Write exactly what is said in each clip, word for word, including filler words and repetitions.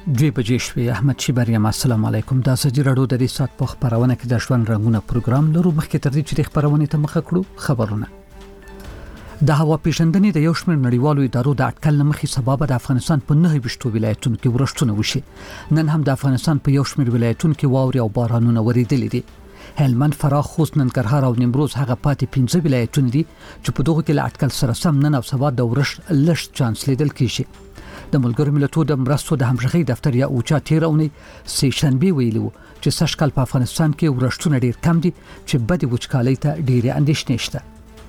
دوی بجې شوې. احمد شي بریم السلام علیکم. دا سجی راډیو د دې سات په خبرونه کې د ژوند رنگونه پروګرام لرو. مخکې تر دې چې د خبرونه ته مخه کړو خبرونه. د هوا پیژندنې د یو شمېر نړیوالو ادارو د اټکل مخې سبب د افغانستان په نه ویشتو ولایتونو کې ورښتونه وشي. نن هم د افغانستان په یو شمېر ولایتونو کې واوري او بارانونه وریدلې دي. هلمند، فراه، خوست، ننګرهار او نیمروز هغه پاتې پنځه ولایتونه دي چې په دغه کې له اټکل سره سم نن او سبا د ورښت لږ چانس لیدل کیږي. د ملګرو ملتونو د مرستو د همغږي دفتر یا اوچا تیرونی سه شنبه ویلو چې سږکال په افغانستان کې ورښتونه ډیر کم دي چې بد وچکالۍ ته ډیره اندېښنې شته.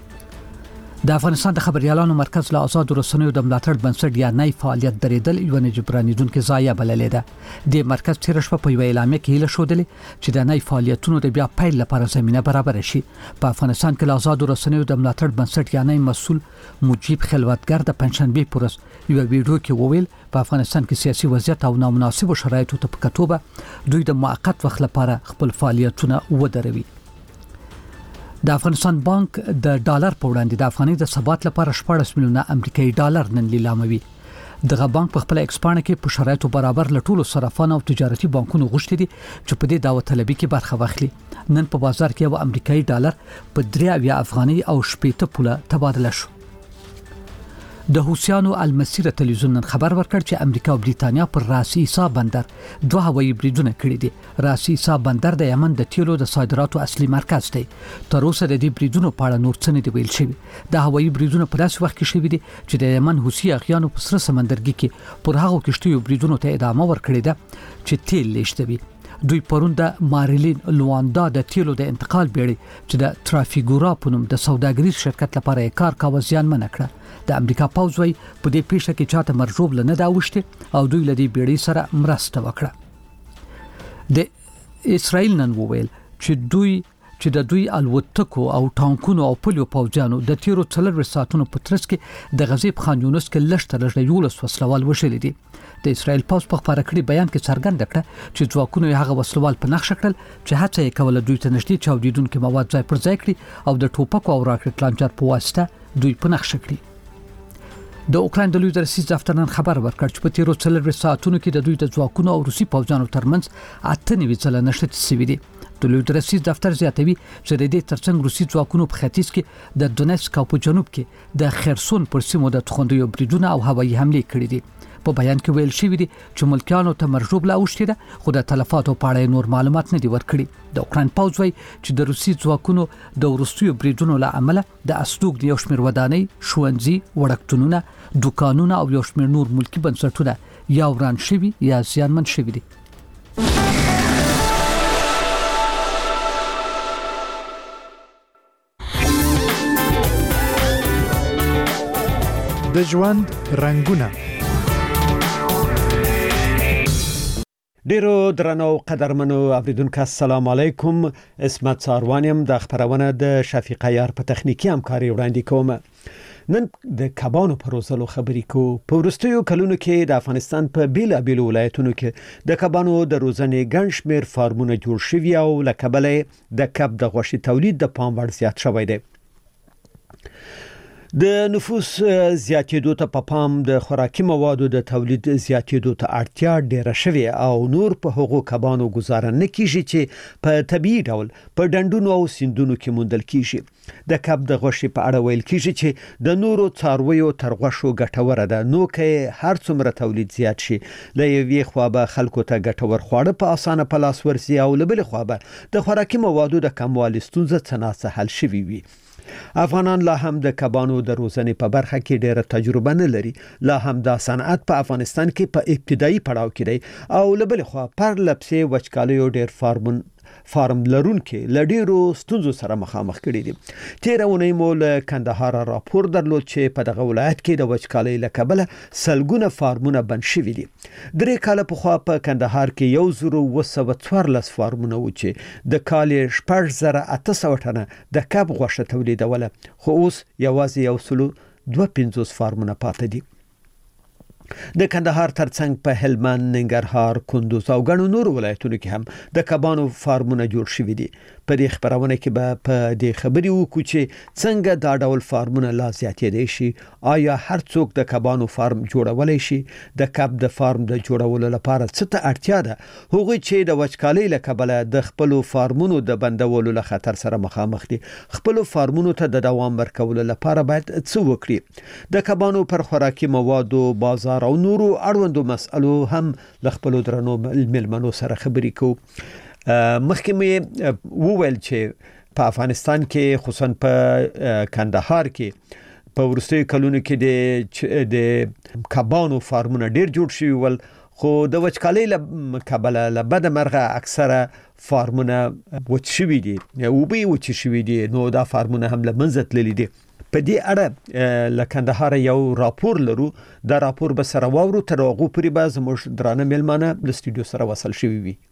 د افغانستان د خبريالانو مرکز له آزاد رسنیو د ملاتړ بنسټ یا نای فعالیت درېدل یو نه جبرانیدونکو ضایع بللې ده. د مرکز تیر شپه په ویل اعلامیه کې هیله شودلې چې د نای فعالیتونو د بیا پیل لپاره زمينه برابر شي. په افغانستان کې له آزاد رسنیو د ملاتړ بنسټ یا نای مسؤل مجيب خلوتګر د پنځشنبه پورس یو ویډیو کې وویل په افغانستان کې سیاسي وضعیت او نامناسب شرایطو ته په کتوبه دوی د موقت وخت لپاره خپل فعالیتونه ودروي. د افغانستان بانک د ډالر په وړاندې د افغانۍ د ثبات لپاره شپږ میلیونه امریکایي ډالر نن لیلاموي. دغه بانک په خپل ایکسپانډ کې په شرایطو برابر لټولو صرافان او تجارتي بانکونو غوښتي دي چې په دې دعوت طلبي کې برخه واخلي. نن په بازار کې یو امریکایي ډالر په درې اویا افغانۍ او شپږ پوله تبادله شو. د حوثیانو المسیره تلویزیون نن خبر ورکړ چې امریکا او بریتانیا پر راس عیسی بندر دوه هوایي بریدونه کړي دي. راس عیسی بندر د یمن د تیلو د صادراتو اصلي مرکز دی. تر اوسه د دې بریدونو په اړه نور څه نه دی ویل شوی. د هوایي بریدونو په داسې وخت کې شوی دي چې د یمن حوثي اغیانو په سره سمندرګي کې پر هغو کشتیو بریدونو ته ادامه ورکړې ده چې تیل لیشتوي. دوی پرون د مارلین لواندا د تیلو د انتقال بیړۍ چې د ترافیګورا په نوم د سوداګریز شرکت لپاره کار کاوه زیان منع کړه. د امریکا پوځ وی په دې پیښه کې چاته مرجوب لنه دا وشته او دوی لدی بیړۍ سره مرسته وکړه. د اسرائیل نن وویل چې دوی چې د دوی الوتکو او ټانکونو او پولیو پوځیانو د تیرو څلور ساعتونو په ترڅ کې د غزې په خان یونس کې لښته لږه یولس وسلوال وشلې دي. د اسرائیل پوځ په خبره کړي بیان کې څرګنده کړه چې ځواکونو هغه وسلوال په نقشه کړل چې هڅه یې کوله دوی ته نږدې چاودیدونکو مواد ځای پر ځای کړي او د ټوپکو او راکټ لانچر په واسطه دوی په نقشه کړي. د اوکراین د لوی درسي دفتر نن خبر ورکړ چې په تیرو څلور ساعتونو کې د دوی د ځواکونو او روسي پوځیانو ترمنځ اته نوي ځله نښتې شوې دي. د لوی درسي دفتر زیاتوي چې د دې ترڅنګ روسي ځواکونو په ختیځ کې د دونیتسک او په جنوب کې د خرسون پر سیمو د تخندیو بریدونه او هوایي حمله کړې دي. په بیان کې ویل شوی دی چې ملکیانو ته مرجوب لا اوښتي ده خو د تلفاتو په اړه نور معلومات نه دي ورکړي. د اوکراین پوځ وایي چې د روسي ځواکونو د ورستیو بریدونو له امله د استوګ یو شمېر ودانۍ، ښوونځي، وړکتونونه، دوکانونه او یو شمېر نور ملکی بنسټونه یا وران شوي یا زیانمن شوي دي. د ژوند رنگونه. ډیرو درنو قدرمنو اوریدونکو السلام علیکم. اسمت ساروانیم د خبرونه د شفیق عیار په تخنیکی همکاري وړاندې کوم. نن د کبانو پر روزلو خبرې کو. په ورستیو کلونو کې د افغانستان په بیلا بیل ولایتونو کې د کبانو د روزنې ګڼ شمېر فارمونه جوړ شوي او لکبلې د کب د غوښې تولید د پام وړ زیات شوی دی. د نفوس زیاتېدو ته په پام د خوراکي موادو د تولید زیاتېدو ته اړتیا ډیره شوې او نور په هغو کبانو گزاره نه کیږي چې په طبيعي ډول په ډنډونو او سیندونو کې موندل کیږي. د کب د غوښې په اړه ویل کیږي چې د نورو څارویو تر غوښو ګټوره ده، نو که هر څومره تولید زیات شي له یوې خوا به خلکو ته ګټور خواړه په اسانه په لاس ورسي او له بل خوا به د خوراکي موادو د کموالي ستونزه څنګه حل شوي وي. افغانان لا هم د کبانو د روزنې په برخه کې ډېره تجربه نه لري. لا هم دا صنعت په افغانستان کې په ابتدایي پړاو کې دی او له بل خوا پر لپسې وچکالیو ډېر فارمون فارم لرونکو لډیرو ستونزو سره مخامخ کړي دي. تیر اونۍ مو له کندهار راپور درلود چې په دغه ولایت کې د وچکالۍ له کبله سلګونه فارمونه بند شوي دي. درې کاله پخوا په کندهار کې یو زرو اوه سوه څوارلس فارمونه و چې د کال شپږ زره اته سوه ټنه د کب غوښه تولیدوله، خو اوس یوازې یو سلو دوه پنځوس فارمونه پاتې دي. د کندهار ترڅنګ په هلمند، ننګرهار، کندوز او ګڼو نور ولایتونو کې هم د کبانو فارمونه جوړ شوي دي. په دې خبرونه کې به په دې خبري وکړو چې څنګه دا ډول فارمونه لا زیاتېدای شي. آیا هر څوک د کبانو فارم جوړولای شي؟ د کب د فارم د جوړولو لپاره څه ته اړتیا ده؟ هغوی چې د وچکالۍ له کبله د خپل فارمونو د بندولو له خطر سره مخامخ دي، خپل فارمونو ته د دوام ورکولو لپاره باید څه وکړي؟ د کبانو پر خوراکي موادو، بازار او نورو اړوندو مسئلو هم له خپل درنو ملمنو سره خبرې کوو. مخکې مې وویل چې په افغانستان کې خصوصا په کندهار کې په ورستي کلونو کې د د کبانو فارمونه ډیر جوړ شوي ول، خو د وچکالۍ له کبله له بده مرغه اکثره فارمونه وچ شوي دي او به وچ شوي دي، نو دا فارمونه هم له منځه تللي دي. په دې اړه له کندهار یو راپور لرو، دا راپور به سره واورو، تر هغه پورې به زموږ درانه ملمانه د استودیو سره وصل شوي وي.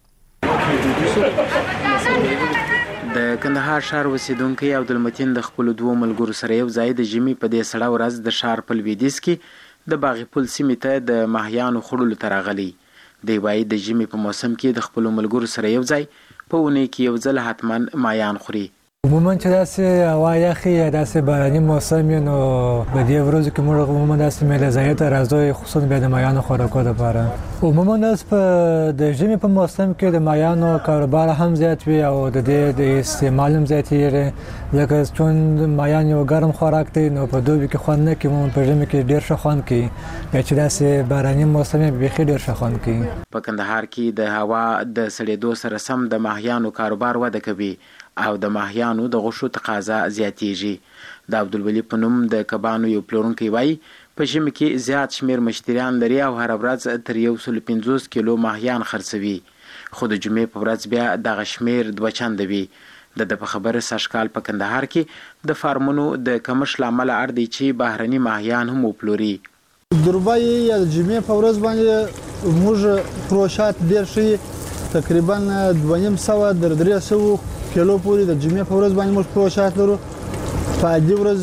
د کندهار ښار اوسیدونکي عبدالمتین د خپل دوه ملګرو سره یو ځای د ژمي په دې سړه ورځ د ښار په لویدیځ کې د باغ پل سیمې ته د ماهیانو خوړلو ته راغلی. دی وايي د ژمي په موسم کې د خپل ملګرو سره یو ځای په اونۍ کې یو ځل حتما ماهیان خوري. عموما چې داسې هوا یخي یا داسې باراني موسم وي، نو په دې ورځو کې موږ عموما داسې میله ځای ته راځو، خصوصا بیا د ماهیانو خوراکو لپاره. عموما داس په د ژمي په موسم کې د ماهیانو کاروبار هم زیات وي او د دې د استعمال هم زیاتېږي، ځکه چې ماهیان یو ګرم خوراک دی، نو په دوبي کې خوند نه کوي، عموما په ژمي کې ډېر ښه خوند کوي، یا چې داسې باراني موسم یې بیخي ډېر ښه خوند کوي. په کندهار کې د هوا د سړېدو سره سم د ماهیانو کاروبار وده کوي او د ماهیانو د غوښو تقاضا زیاتېږي. د عبدالولي په نوم د کبانو یو پلورونکی وایي په ژمي کې زیات شمیر مشتریان لري او هر ورځ تر یو سل پنځوس کیلو ماهیان خرڅوي، خو د جمعې په ورځ بیا دغه شمیر دوه چنده وي. د د په خبره سږکال په کندهار کې د فارمونو د کمښت له امله اړ دی چې بهرني ماهیان هم وپلوري. د روبای یا د جمعې په ورځ باندې موږ پروشات ډېر شي، تقریبا دوه نیم سوه در درې سوه کیلو پورې د جمعې په ورځ باندې موږ پروشات لرو. په دې ورځ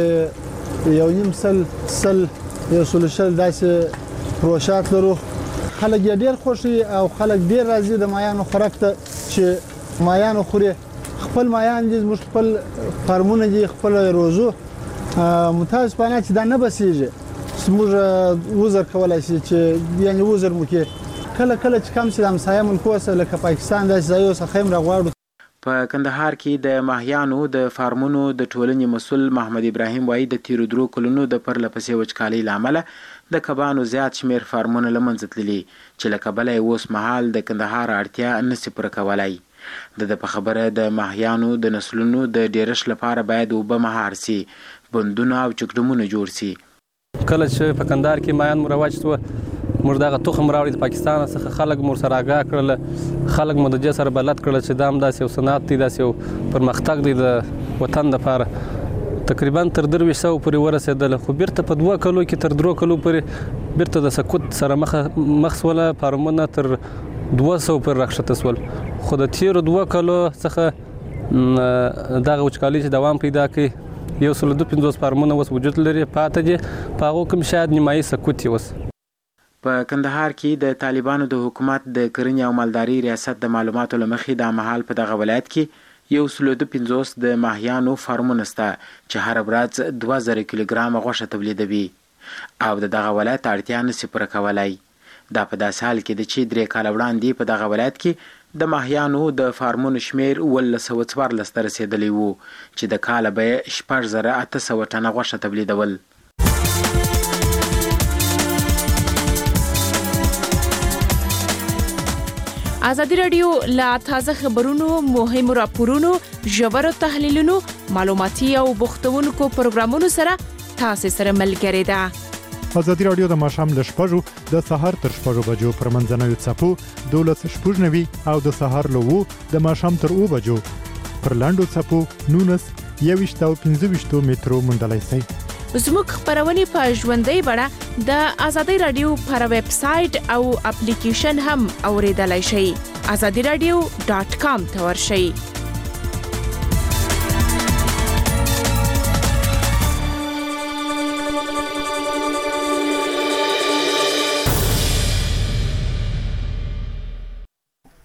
کې یو نیم سل سل یو سل شل داسې پروشات لرو. خلک یې ډېر خوښي او خلک ډېر راځي د ماهیانو خوراک ته چې ماهیانو خوري. خپل ماهیان دي، زموږ خپل فارمونه دي، خپل روزو. متاسفانه چې دا نه بسیږي، موږ وزر کولای شي چې یعنی وزر مو کې کله کله چې کم سي د همسایه ملکو سره لکه پاکستان داسې ځایو څخه هم راغواړو. په کندهار کې د ماهیانو د فارمونو د ټولنې مسؤل محمد ابراهیم وایي د تیرو درو کلونو د پرلپسې وچکالۍ له امله د کبانو زیات شمیر فارمونه له منځه تللي، چې له کبله یې اوس مهال د کندهار اړتیا نشي پوره کولی. د د په خبره د ماهیانو د نسلونو د ډیرښت لپاره باید اوبه مهار سي، بندونه او چکډمونه جوړ سي. کله چې په کندهار کې ماهیان مروج شو، موږ دغه تخم راوړی د پاکستان څخه، خلک مور سره آګاه کړل، خلک مو د دې سره بلد کړل چې دا هم داسې یو صنعت دی، داسې یو پرمختګ دی د وطن دپاره. تقریبا تر درویشت سوه پورې ورسېدل، خو بیرته په دوه کلو کې تر درو کلو پورې بیرته د سقوط سره مخ سوله، فارمونه تر دوه سوه پورې راښکته سول. خو د تیرو دوه کلو څخه دغه وچکالۍ چې دوام پیدا کړي، یو سل دوه پنځوس فارمونه اوس وجود لري، پاته دي په هغو کې شاید نیمایي سقوط یې اوس. په کندهار کې د طالبانو د حکومت د کرنې او مالدارۍ ریاست د معلوماتو له مخې د مهال په دغه ولایت کې یو سل دوه پنځوس د ماهیانو فارمونه شته چې هر ورځ دوه زره کیلوګرامه غوښه تولیدوي او د دغه ولایت اړتیا نشي پوره کولی. دا په داسې حال کې ده چې درې کاله وړاندې په دغه ولایت کې د ماهیانو د فارمونو شمیر اوولس سوه څوارلس ته رسېدلی و، چې د کاله به یې شپږ زره اته سوه ټنه غوښه تولیدول. ازادي راډیو لا تازه خبرونو، مهمو راپورونو، ژورو تحلیلونو، معلوماتي او بوختونکو پروګرامونو سره تاسو سره ملګری ده. ازادي راډیو د ماښام له شپږو د سهار تر شپږو بجو پر منځنوي څپو دولس شپږ نوي او د سهار له اوو د ماښام تر اوو بجو پر لاندو څپو نولس یوویشت او پنځه ویشتو مترو موندلی شئ. زموږ خبرونه په ژوندۍ بڼه د ازادي راډیو پر ویب سټ او اپلیکیشن هم اوریدلای شئ. ازادي راډیو ډاٹ کام ته ورشئ.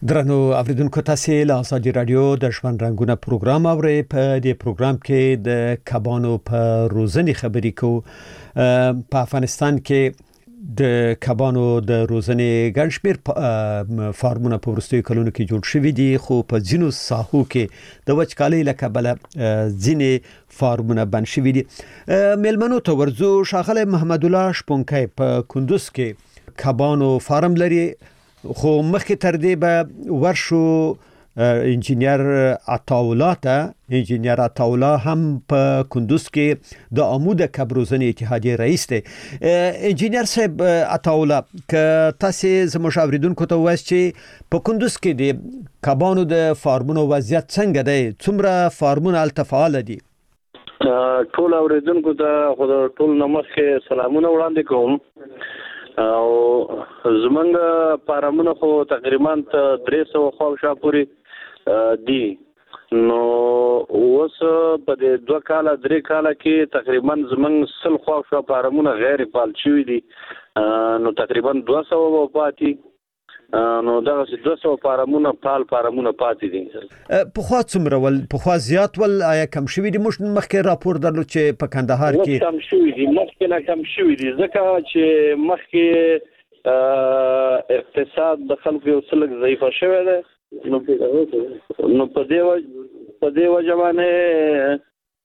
درنو اوریدونکو تاسو له ازادي رادیو د ژوند رنگونه پروګرام اورئ. په دې پروګرام کې د کبانو په روزنې خبرې کوو. په افغانستان کې د کبانو د روزنې ګڼ شمېر فارمونه په وروستیو کلونو کې جوړ شوي دي، خو په ځینو ساحو کې د وچکالۍ له کبله ځینې فارمونه بند شوي دي. میلمنو ته ورځو. ښاغلی محمد الله شپونکی په کندوز کې کبانو فارم لري، خو مخکې تر دې به ورشو انجینیر عطاالله ته. انجینیر عطاالله هم په کندوز کې د عمود کب روزنې اتحادیې رئیس دی. انجینیر صاحب عطاالله، که تاسو زموږ اوریدونکو ته وایي چې په کندوز کې د کبانو د فارمونو وضعیت څنګه دی، څومره فارمونه هلته فعال دي؟ ټول اوریدونکو ته خو ټول نمخې سلامونه وړاندې کوم. او زمونږ فارمونه خو تقریبا درې سوه خواوشا پورې دي. نو اوس په دې دوه کاله درې کاله کې تقریبا زمونږ سل خواوشا فارمونه غیر فعال شوي دي. نو تقریبا دوه سوه پاتې، نو دغه دوه سوه فارمونه فعال فارمونه پاتې دي. پخوا څومره ول؟ پخوا زیات ول؟ آیا کم شوي دي؟ موږ مخکې راپور درلود چې په کندهار کې کم شوي دي. مخکې نه کم شوي دي، ځکه چې مخکې اقتصاد د خلکو یو څه لږ ضعیفه شوی دی. نو نو په دې وجه په دې وجه باندې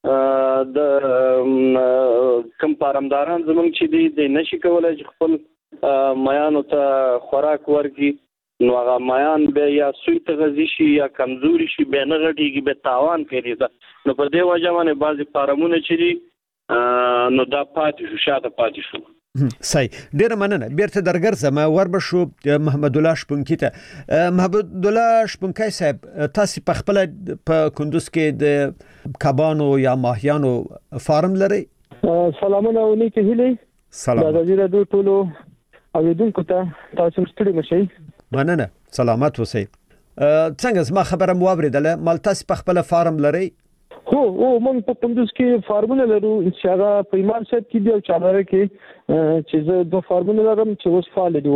د کم فارمداران زمونږ چې دي د نشي کولی چې خپل میانو ته خوراک ورکړي. نو هغه میان بیا یا سوی ته غذي شي یا کمزوري شي، بیا نه غټېږي، بیا تاوان کوي. نو په دې وجه باندې بعضې فارمونه چې دي نو دا پاتې شو، شاته پاتې شو. صحیح، ډیره مننه. بیرته درګرځم وربه شو محمد الله شپونکی ته. محمد الله شپونکی صاحب، تاسو په خپل په کندوز کې د کبانو یا ماهیانو فارم لرئ؟ سلامونه او نیکې هیلې. سلام. د ازادي رادیو ټولو اوریدونکو ته تاسو ستړي مشئ. مننه، سلامت اوسئ. څنګه زما خبره مو واورېدله؟ مال تاسو په خپل فارم لرئ؟ هو هو موږ په کندوز کې فارمونه لرو چې هغه په ایمان صاحب کې دی او چالره کې چې زه دوه فارمونه لرم چې اوس فعال دي.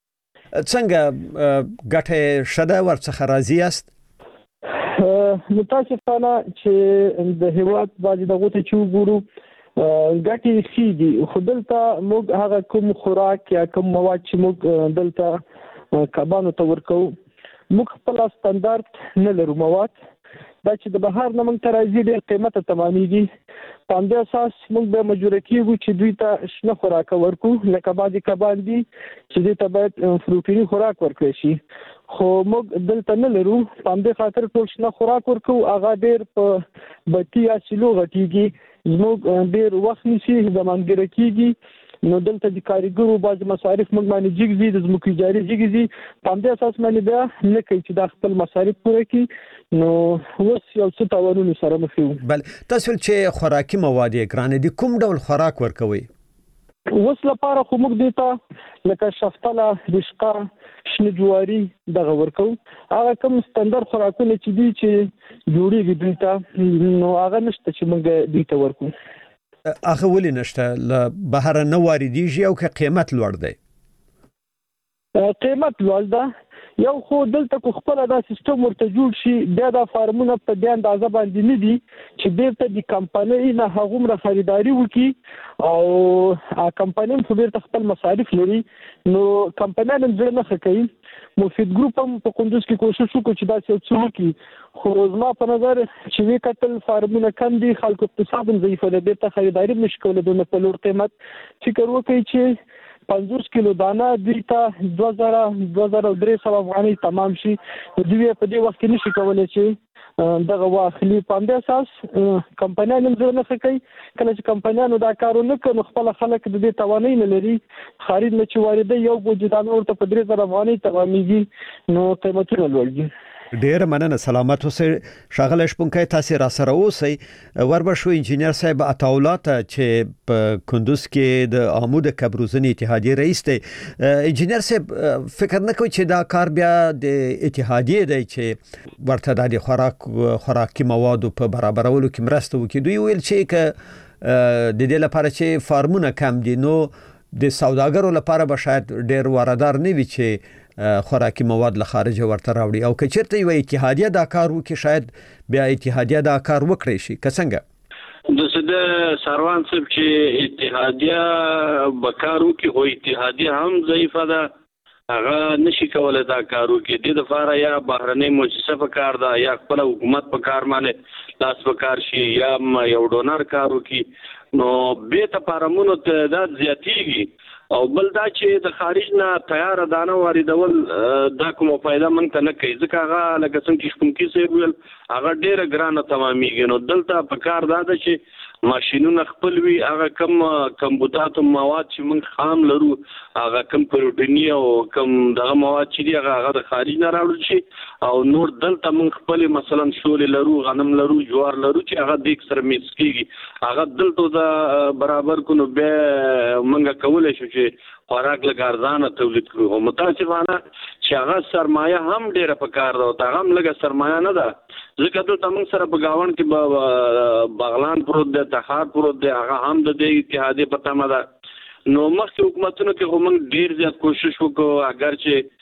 څنګه ګټه شته ورڅخه راضي یاست؟ متاسفانه چې د هیواد باندې دغه ته چې وګورو ګټې ښې دي، خو دلته موږ هغه کوم خوراک یا کوم مواد چې موږ دلته کبانو ته ورکوو موږ خپل ستاندارد نه لرو. مواد دا چې د بهر نه موږ ته راځي ډېر قیمته تمامېږي. په همدې اساس موږ به مجبوره کېږو چې دوی ته شنه خوراک ورکړو، لکه بعضې کبان دي چې دوی ته باید پروټیني خوراک ورکړی شي، خو موږ دلته نه لرو. په همدې خاطر ټول شنه خوراک ورکوو، هغه ډېر په بټي یا سیلو غټېږي، زموږ ډېر وخت نیسي، زمانګیره کېږي. نو دلته د کاریګرو بعضې مصارف موږ باندې جګ دي، د ځمکو اجارې جګ دي. په همدې اساس باندې بیا نه کوي چې دا خپل مصارف پوره کړي. نو اوس یو څه تاوانونو سره مخ یو. بله، تاسو چې خوراکي مواد یې ګرانه دي، کوم ډول خوراک ورکوئ؟ اوس لپاره خو موږ دې ته لکه شفتله، رشقه، شنه جواري دغه ورکوو. هغه کوم ستندر خوراکونه چې دي چې جوړېږي دوی ته، نو هغه نشته چې موږ دوی ته ورکوو. هغه ولې نشته؟ له بهره نه واردېږي او که قیمت لوړ دی؟ قیمت لوړ ده. یو خو دلته کو خپل دا سیستم ورته جوړ شي، بیا دا فارمونه په دې اندازه باندې نه دي چې بیرته د کمپنۍ نه هغومره خریداري وکړي، او کمپنۍ هم بیرته خپل مصارف لري. نو کمپنۍ هم زړه نه ښه کوي. مفید ګروپ هم په کندوز کې کوشش وکړو چې داسې یو څه وکړي، خو زما په نظر چې وی کتل فارمونه کم دي، خلکو اقتصاد هم ضعیفه ده، بیرته خریداري هم نشي کولی دونه په لوړ قیمت. فکر وکړئ چې پنځوس کیلو دانه دوی ته دوه زره دوه زره درې سوه افغانۍ تمام شي، دوی په دې وخت کې نشي کولی چې دغه واخلي. په همدې اساس کمپنیان هم زړه نه ښه کوي. کله چې کمپنیانو دا کار ونه کړي نو خپله خلک د دې توانایي نه لري. خرید نه چې واردوي یو بوجي دانه ورته په درې زره افغانۍ تمامېږي، نو قیمتونه لوړ دي. ډیره مننه، سلامت اوسئ. ښاغلی شپونکی، تاسو را سره اوسئ. وربه شو انجینیر صاحب عطاالله ته چې په کندوز کې د عمود کب روزنې اتحادیې رئیس دی. انجینیر صاحب، فکر نه کوئ چې دا کار بیا د اتحادیې دی چې ورته د خوراک خوراکي موادو په برابرولو کې مرسته وکړي؟ دوی ویل چې که د دې لپاره چې فارمونه کم دي نو د سوداګرو لپاره به شاید ډیر واردار نه وي چې خوراکي مواد له خارج ورته راوړي او کچرته یو اتحادیه دا کار وکړي شاید بیا اتحادیه دا کار وکړي شي کڅنګه د سده سروان صاحب چې اتحادیه بکارو کې هو اتحادیه هم ضعیفه ده هغه نشي کولای دا کارو کې د لپاره یا بهرنۍ مؤسسه په کار ده یا خپل حکومت په کار باندې لاس په کار شي یا یو ډونر کارو کې نو به ته پارمونو تعداد زیاتېږي او بل دا چې د خارج نه تیار دانه واردول دا کومه فائدہ مونږ ته نه کوي ځکه هغه لکه څنګه چې کوم کې سی ویل هغه ډیره ګرانه تمامېږي نو دلته په کار دا ده چې ماشینونه خپل وي هغه کم کمبودات مواد چې موږ خام لرو هغه کم پروتینی او کم دغه مواد چې دی هغه د خارج نه راوړل شي او نور دلته موږ خپل مثلا شول لرو غنم لرو جوار لرو چې هغه د اکثر میکس کیږي هغه دلته دا برابر کو به موږ کولای شو چې خوراک لږ ارزانه تولید کړو او متاسفانه چې هغه سرمایه هم ډیره پکار ده او هغه هم لږه سرمایه نه ده ځکه دلته موږ سره په گاون کې بغلان پروت ده تخار پروت ده هغه هم د دې اتحادیه په تمه ده نو مخکې حکومتونو کې هم ډیر زیات کوشش وکړو اگر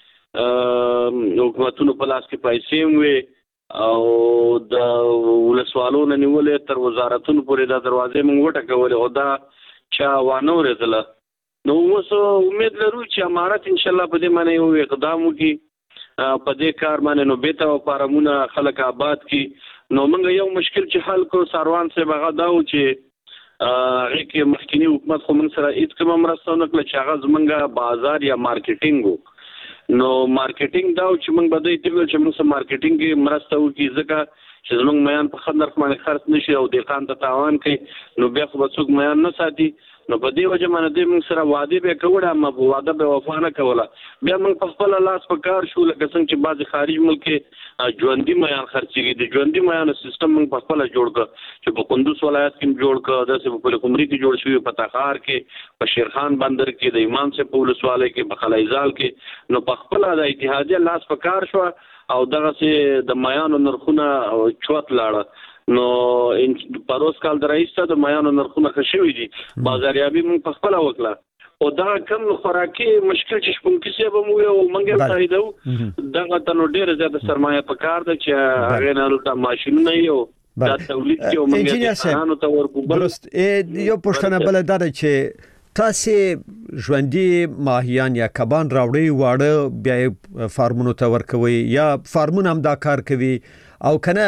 چې حکومتونو په لاس کې پیسې وي او د ولسوالو نه نیولې تر وزارتونو پورې د دروازې موږ وټکولې او دا چا وانه ورزله نو اوس امید لرو چې امارت ان شاء الله په دې باندې یو اقدام وکړي په دې کار باندې نو به ته فارمونه خلک آباد کی نو موږ یو مشکل چې حل کو سروان سے بغا دا و چې هغه کې مخکنی حکومت خو موږ سره هیڅ کوم مرسته نه کړل چې هغه زمونږه بازار یا مارکیټینګ نو مارکیټینګ دا چې موږ بده ایتل چې موږ سره مارکیټینګ مرسته وکړي ځکه چې زمونږ میان په خندر باندې خرڅ نشي او د خان ته تاوان کوي نو بیا خو څوک میان نه ساتي نو په دې وجه باندې د موږ سره وعده به کوله ما وعده به وفا نه کوله بیا موږ په خپل لاس په کار شو لکه څنګه چې بعض خارج ملک ژوندۍ میان خرڅيږي د ژوندۍ میان سیستم موږ په خپل جوړ کړ چې په کندوز ولایت کې جوړ کړ د په کومري کې جوړ شوی په تخار کې په شیرخان بندر کې د امام سے په ولسواله کې په خلایزال کې نو په خپل د اتحادیه لاس په کار شو او دغه سه د میانو نرخونه چوت لاړه نو ان پروس کال درایسته د میانو نرخونه خشوي دي بازاریابي موږ په خپل وکړه او دا کم خوراکي مشکل چې شپون کې سبب مو یو منګل فائدو دغه تنو ډیر زیاته سرمایه په کار ده چې هغه نه لته ماشینونه یو دا تولید کې او موږ انانو ته ورکو درست یو پښتنه بل دا چې تاسو ژوندۍ ماهیان یا کبان راوړي واړه بیا فارمونو ته ورکوي یا فارمونه هم دا کار کوي او کنه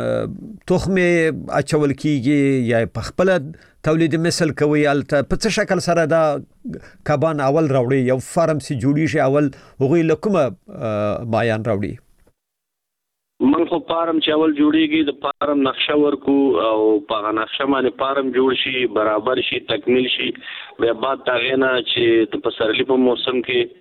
تخمه اچول کیږي یا په خپل تولید مثل کوي الته په څه شکل سره دا کبان اول راوړي یو فارم سي جوړی شي اول هغه لکمه ماهیان راوړي من خو فارم چې اول جوړیږي د فارم نقشه ورکو او په نقشه باندې فارم جوړ شي برابر شي تکمیل شي بیا بعد تاغه نه چې د پسرلی په موسم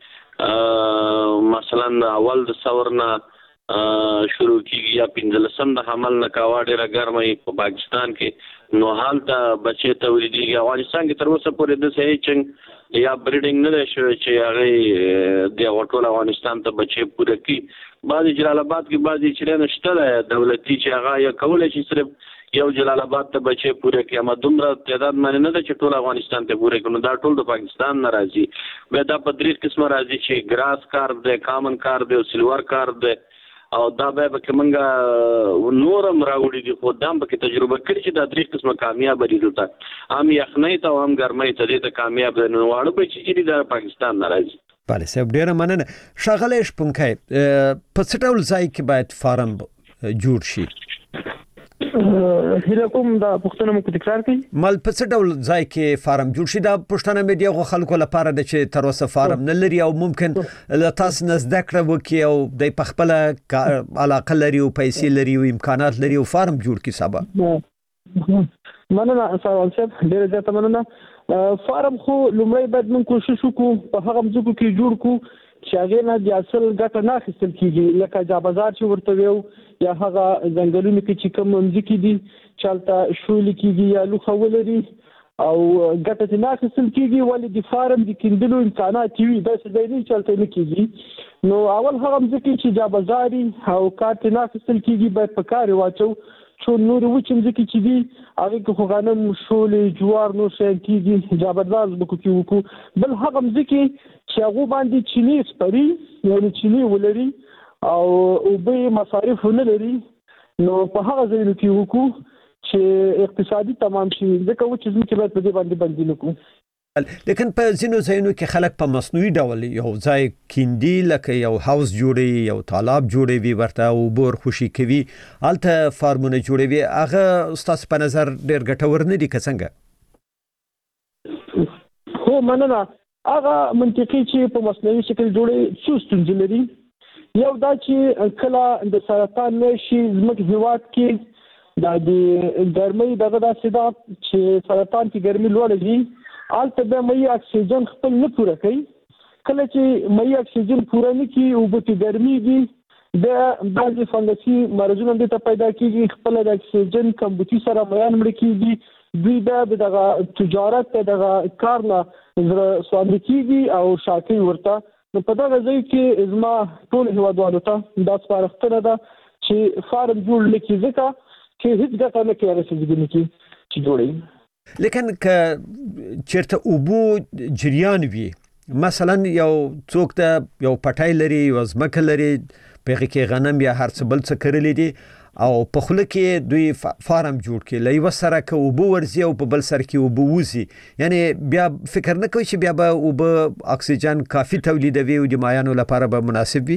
کې مثلا اول د ثورنا شروع کیږي یا پنځلسم د حمل نه کاواډه را ګرمي په پاکستان کې نو حال ته بچي تولیدي افغانستان کې تر اوسه پورې د صحیح چنګ یا بریډینګ نه شوی چې هغه د ټول افغانستان ته بچي پوره کی بعضی جلال آباد کې بعضی چیرې نشته دولتي چې هغه یا کولای شي صرف یو جلال آباد ته بچي پوره کی اما دومره تعداد باندې نه ده چې ټول افغانستان ته پوره کړي دا ټول د پاکستان ناراضي به دا په درې قسمه راځي چې ګراس کار دی کامن کار دی او سلور کار دی او دا به به موږ نورم راوړي دي خو دا به تجربه کړی چې دا درې قسمه کامیاب ریزلټ هم یخنۍ ته هم ګرمۍ ته دې کامیاب نه واړو به چې د پاکستان ناراضي بله سب ډیره مننه شغله شپونکای په څه ډول ځای کې باید فارم جوړ شي هله کوم دا پښتنه مو تکرار کړئ مال په څه ډول ځای کې فارم جوړ شي دا پښتنه مې دیغه خلکو لپاره د چې تر اوسه فارم نه لري او ممکن له تاسو نه زده کړه وکي او د پخپل علاقه لري او پیسې لري او امکانات لري او فارم جوړ کی سبا مننه سوال صاحب ډیر زیاته مننه فارم خو لومړی باید موږ کوشش وکړو په هغه ځکه کې جوړ کو چې هغه نه د اصل ګټه نه اخیستل کیږي لکه جا بازار چې ورته ویو یا هغه ځنګلونو کې چې کوم ځمکې دي چالتہ شول کیږي یا لوخه ولري او ګټه نه اخیستل کیږي ولې د فارم د کیندلو امکانات وي دا څه دی چالتہ نه کیږي نو اول هغه ځکه چې جا بازاري او کارت نه اخیستل کیږي باید په کار واچو څو نور وچم ځکه چې دي هغه کې غنم شولې جوار نو شي کېږي جابرداز بکو کې وکړو بل هغه ځکه چې هغه باندې چینی سپری یعنی چینی ولري او او به مصارف نه لري نو په هغه ځای کې وکړو چې اقتصادي تمام شي ځکه و چې موږ باید په دې باندې باندې نکو لیکن په ځینو ځایونو کې خلک په مصنوعي ډول یو ځای کیندي لکه یو هاوس جوړي یو تالاب جوړي ورته او بور خوشي کوي الته فارمونه جوړوي هغه ستاسو په نظر ډېر ګټور نه دي که څنګه هو مننه هغه منطقي چې په مصنوعي شکل جوړي څو ستونزې لري یو دا چې کله د سرطان نشي زموږ هیواد کې د ګرمۍ دغه داسې ده چې سرطان کې ګرمي لوړه وي البته به مې اکسیجن خپل نه پوره کوي کله چې مې اکسیجن پوره نه کوي او به ګرميږي د بعضي فنګسي مرزونه د پیدا کیږي خپل د اکسیجن کمبوتي سره میان مړ کیږي دوی د دغه تجارت دغه کار نه زړه سوال کیږي او شاکي ورته نو په دغه ځای کې ازما ټول هوادوالو ته د سپارښتنه ده چې فارم جوړ لکه ځکه چې هیڅ ګټه نه کوي رسېږي چې جوړي لیکن که چیرته اوبو جریان وي مثلا یو څوک ته یو پټای لري یو ځمکه لري په کې غنم یا هر څه بل څه کړلې دي او په خوله کې دوی فارم جوړ کړي لای وسره کې اوبو ورزي او په بل سر کې اوبو وزي یعنی بیا فکر نه کوي چې بیا به اوبو اکسیجن کافي تولیدوي او د مایانو لپاره به مناسب وي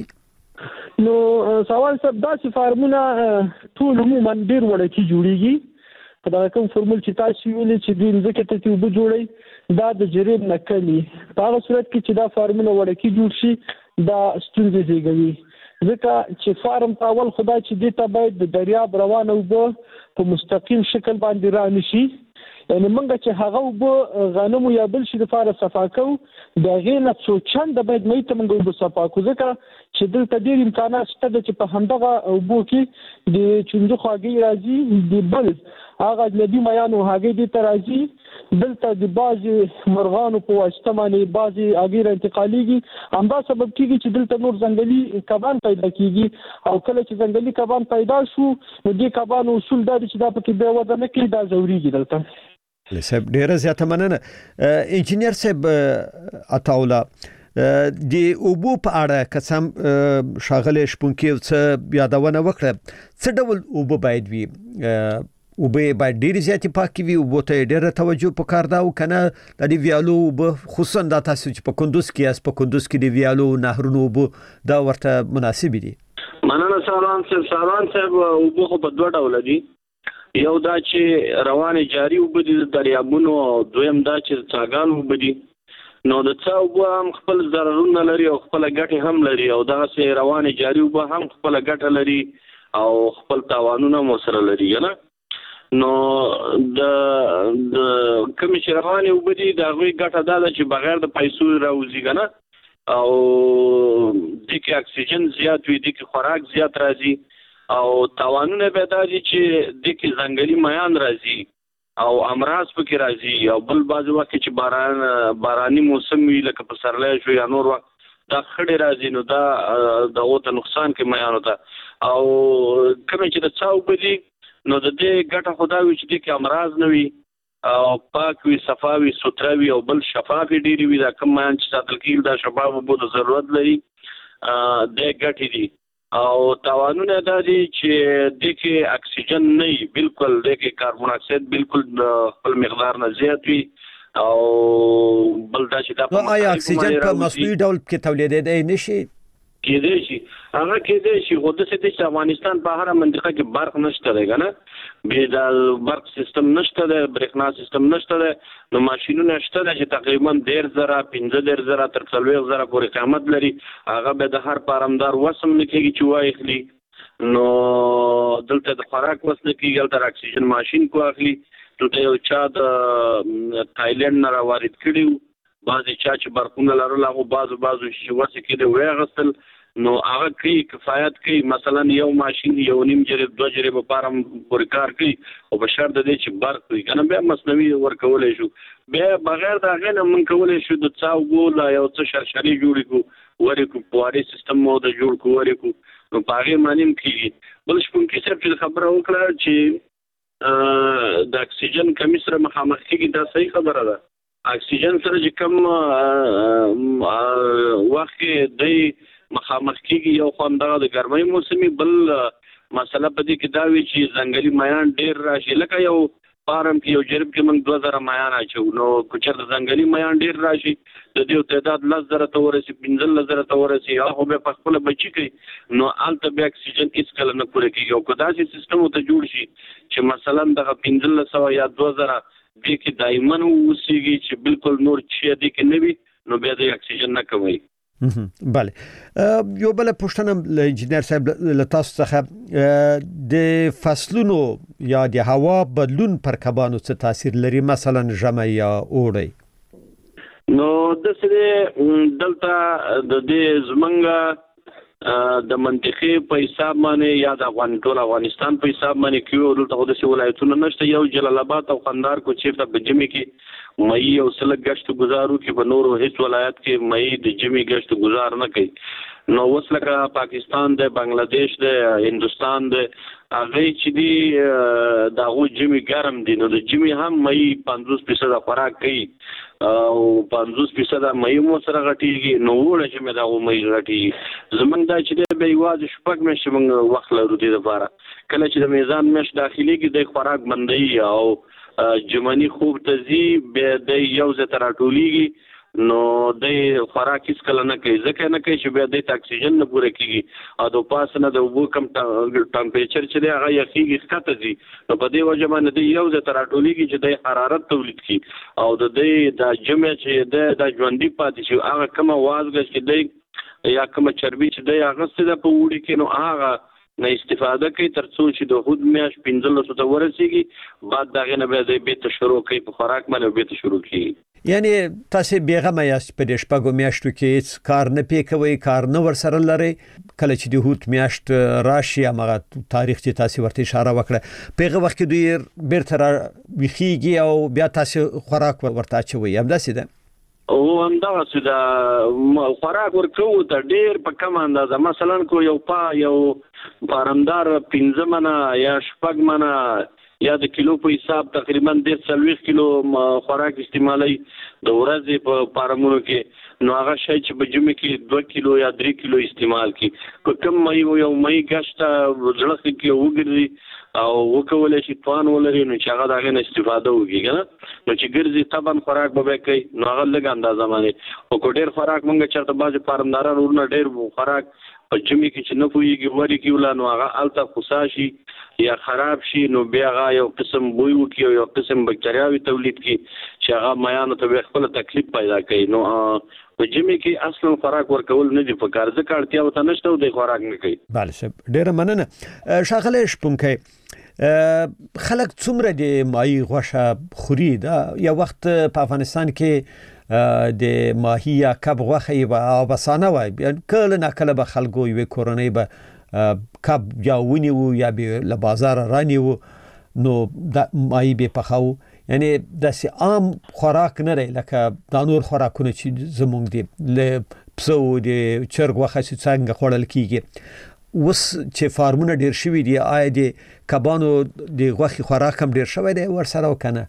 نو سوال سب داسې فارمونه ټول عموما ډیر وړکی جوړیږي دا کوم فرمول چې تاسو ویلي چې د ځکه ته اوبو جوړي دا د جریب نکلي په هغه صورت کې چې دا فارمونه وړکی جوړ شي دا ستونزې زیږوي ځکه چې فارم په اول خدای چې دې ته باید د دریاب روانه اوبه په مستقیم شکل باندې را نشي یعنی موږ چې هغه اوبه غنمو یا بل شي لپاره صفا کوو د هغې نه څو چنده باید مې ته موږ اوبه صفا کوو ځکه چې دلته ډېر امکانات شته چې په همدغه اوبو کې د چونجو خواږی راځي د بل هغه اجنبي میانو هغې دې ته راځي دلته د بعضې مرغانو په واسطه باندې بعضې هغې را انتقالیږي همدا سبب کېږي چې دلته نور ځنګلي کبان پیدا کېږي او کله چې ځنګلي کبان پیدا شو نو دې کبانو اصول دا دی چې دا پکې بیا وده نه کوي دا ځورېږي دلته صاحب ډېره زیاته مننه انجینیر صاحب عطاالله د اوبو په اړه قسم شاغله شپونکي څه یادونه وکړه څه ډول اوبو باید وي اوبه باید ډېر زیاتې پاکې وي اوبو ته ډېره توجه پکار ده او کنه د دې ویالو اوبه خصوصا دا تاسو چې په کندوز کې یاست په کندوز کې د ویالو نهرونو اوبه دا ورته مناسب دي مننه سالان صاحب سالان صاحب اوبه خو په دوه ډوله دي یو دا چې روانې جاري اوبه دي د دریابونو دویم دا چې څاګانو اوبه دي نو د څا اوبه هم خپل ضررونه لري او خپل ګټې هم لري او دغسې روانې جاري اوبه هم خپل ګټه لري او خپل تاوانونه هم سره لري نه نو د د کوم چې روانې اوبه دي د هغوی ګټه دا ده چې بغیر د پیسو راوځي که نه او دې کې اکسیجن زیات وي دې کې خوراک زیات راځي او تاوانونه به دا دي چې دې کې ځنګلي میان راځي او امراض پکې راځي او بل بعضې وخت چې باران باراني موسم وي لکه پسرلی شو یا نور وخت دا خړې راځي نو دا دغو ته نقصان کوي میانو ته او کومې چې د څا اوبه دي نو د دې ګټه خو دا وي چې دې کې امراض نه وي او پاک وي صفا وي سوتره وي او بل شفافې ډېرې وي دا کوم میان چې ساتل کېږي دا شفاف اوبو ته ضرورت لري دې ګټې دي او تاوانونه دا دي چې دې کې اکسیجن نه وي بالکل دې کې کاربن ډای اکساید بالکل خپل مقدار نه زیات وي او بل دا چې دا آیا اکسیجن په مصنوعي ډول کې تولیدېدای نشي کېدای شي هغه کېدای شي خو داسې دی چې افغانستان په هره منطقه کې برق نشته دی که نه بې د برق سیستم نشته دی برېښنا سیستم نشته دی نو ماشینونه شته دی چې تقریبا ډېر زره پنځه ډېر زره تر څلوېښت زره پورې قیمت لري هغه به د هر فارمدار وس هم نه کېږي چې واخلي نو دلته د خوراک وس نه کېږي هلته اکسیجن ماشین کو اخلي دلته یو چا د تایلنډ نه راوارد کړي وو بعضې چا چې برقونه لرل هغو بعضو بعضو چې وسې کېدی ویې اخیستل نو هغه کوي کفایت کوي مثلا یو ماشين یو نیم جریب دوه جریب پارم پورې کار کوي او په شرط دی چې برق وي کنه بیا مصنوعي ورکولای شو بیا بغیر دا غنه من کولای شو د څاو ګول یو څه شرشري جوړ کو ورکو پواري سیستم مو د جوړ کو ورکو نو پاره مانیم کیږي بل شپون کې څه خبره وکړه چې د اکسیجن کمی سره مخامخ کیږي دا صحیح خبره ده اکسیجن سره چې کم وخت دی مخامخ کیږي یو خوندغه د ګرمۍ موسمي بل مسله په دې کې دا وی چې ځنګلي میان ډیر راشي لکه یو پارم کې یو جرب کې موږ دوه زره میان اچو نو کوچر ځنګلي میان ډیر راشي د دې تعداد لس زره ته ورسي پنځه زره ته ورسي هغه به په خپل بچی کوي نو الته به اکسیجن هیڅ کله نه پوره کیږي او کدا چې سیستم ته جوړ شي چې مثلا د پنځه سوه یا دوه زره دې کې دایمن وسیږي چې بالکل نور چې دې کې نه وي نو بیا د اکسیجن نه کوي بله یو بل پوښتنه ل انجنیر صاحب له تاسو څخه د فصلونو یا د هوا بدلون پر کبانو څه تاثیر لري مثلا ژمی یا اوړی نو د سره دلته د دې زمنګ د منطقې په حساب باندې یا د افغان ټول افغانستان په حساب باندې کیو دلته د ولایتونو نشته یو جلال آباد او قندهار کو چیرته په جمی کې مئی او سلګ غشت گزارو کې په نورو هیڅ ولایت کې مئی د جمی غشت گزار نه کوي نو اوس لکه پاکستان د بنگلاديش د هندستان د هغه چې دی دا غو جمی ګرم دي نو د جمی هم مئی پنځوس فیصد خوراک کوي او پنځوس فیصد مئی مو سره غټیږي نو وړه چې مې دا غو مئی غټي زمونږ دا چې به یواز شپږ مې شمنګ وخت لرو دي لپاره کله چې د میزان مش داخلي کې د خوراک بندي او جمعنی خوب تزي به د یو ځای راټولېږي نو د خوراک هیڅ کله نه کوي ځکه نه کوي چې به د اکسیجن نه پوره کیږي او د پاس نه د وبو کم ټمپریچر چې دی هغه یخیږي ښکته ځي نو په دې وجه باندې د یو ځای راټولېږي چې د حرارت تولید کړي او د دې د جمع چې د د ژوندۍ پاتې شي هغه کومه وازګه چې دی یا کومه چربي چې دی هغه څه د په وړي کې نو هغه نه استفاده کوي ترڅو چې د خود میاش پنځلس ته ورسیږي بعد دغه نه به د بیت شروع کوي په خوراک باندې بیت شروع کوي یعنی تاسو بیغمه یاست په دې شپږو میاشتو کې هیڅ کار نه پیکوي کار نه ور سره لري کله چې د هوت میاشت راشي هغه تاریخ چې تاسو ورته اشاره وکړه پیغه وخت کې دوی بیرته را ویخیږي او بیا تاسو خوراک ورته اچوي هم داسې ده او همدا چې دا خوراک ورکو ته ډیر په کم اندازه مثلا کو یو پا یو پارمدار پنځه منه یا شپږ منه یا د کیلو په حساب تقریبا ډیر څلوېښت کیلو خوراک استعمالي د ورځې په پارمونو کې نو هغه شی چې په جمعې کې دوه کیلو یا درې کیلو استعمال کی په کم مې یو مې غشته ځلخ کې وګرځي او وکولای شي توان ولري نو چې هغه دغه نه استفاده وکړي کنه نو چې ګرځي طبعا خوراک به کوي نو هغه لږ اندازه باندې او کو ډیر خوراک مونږ چرته باز پارمداران ورنه ډیر خوراک په جمعې کې چې نه پويږي وری کې ولا نو هغه الته خصاشي یا خراب شي نو بیا هغه یو قسم بوی وکي او یو قسم بکټریاوي تولید کی چې هغه میانو ته خپل تکلیف پیدا کوي نو په جمعې کې اصلا خوراک ورکول نه دي په کار ځکه اړتیا وته نشته او د خوراک نه کوي بله شپ ډیره مننه شاغله شپونکې خلک څومره د ماهي غوښه خوري دا یو وخت په افغانستان کې د ماهي یا کب غوښه به بسانه وای کله نه کله به خلکو یو کورنۍ به کب یا ونیو یا به له بازار رانیو نو د ماهي به پخاو یعنی د سی عام خوراک نه لري لکه د نور خوراکونه چې زمونږ دي له پسو د چرګ غوښه چې څنګه خوړل کیږي وس چې فارمونه ډیر شوي دي آیا د کبانو د غوښې خوراک هم ډیر شوی دی ورسره وکنه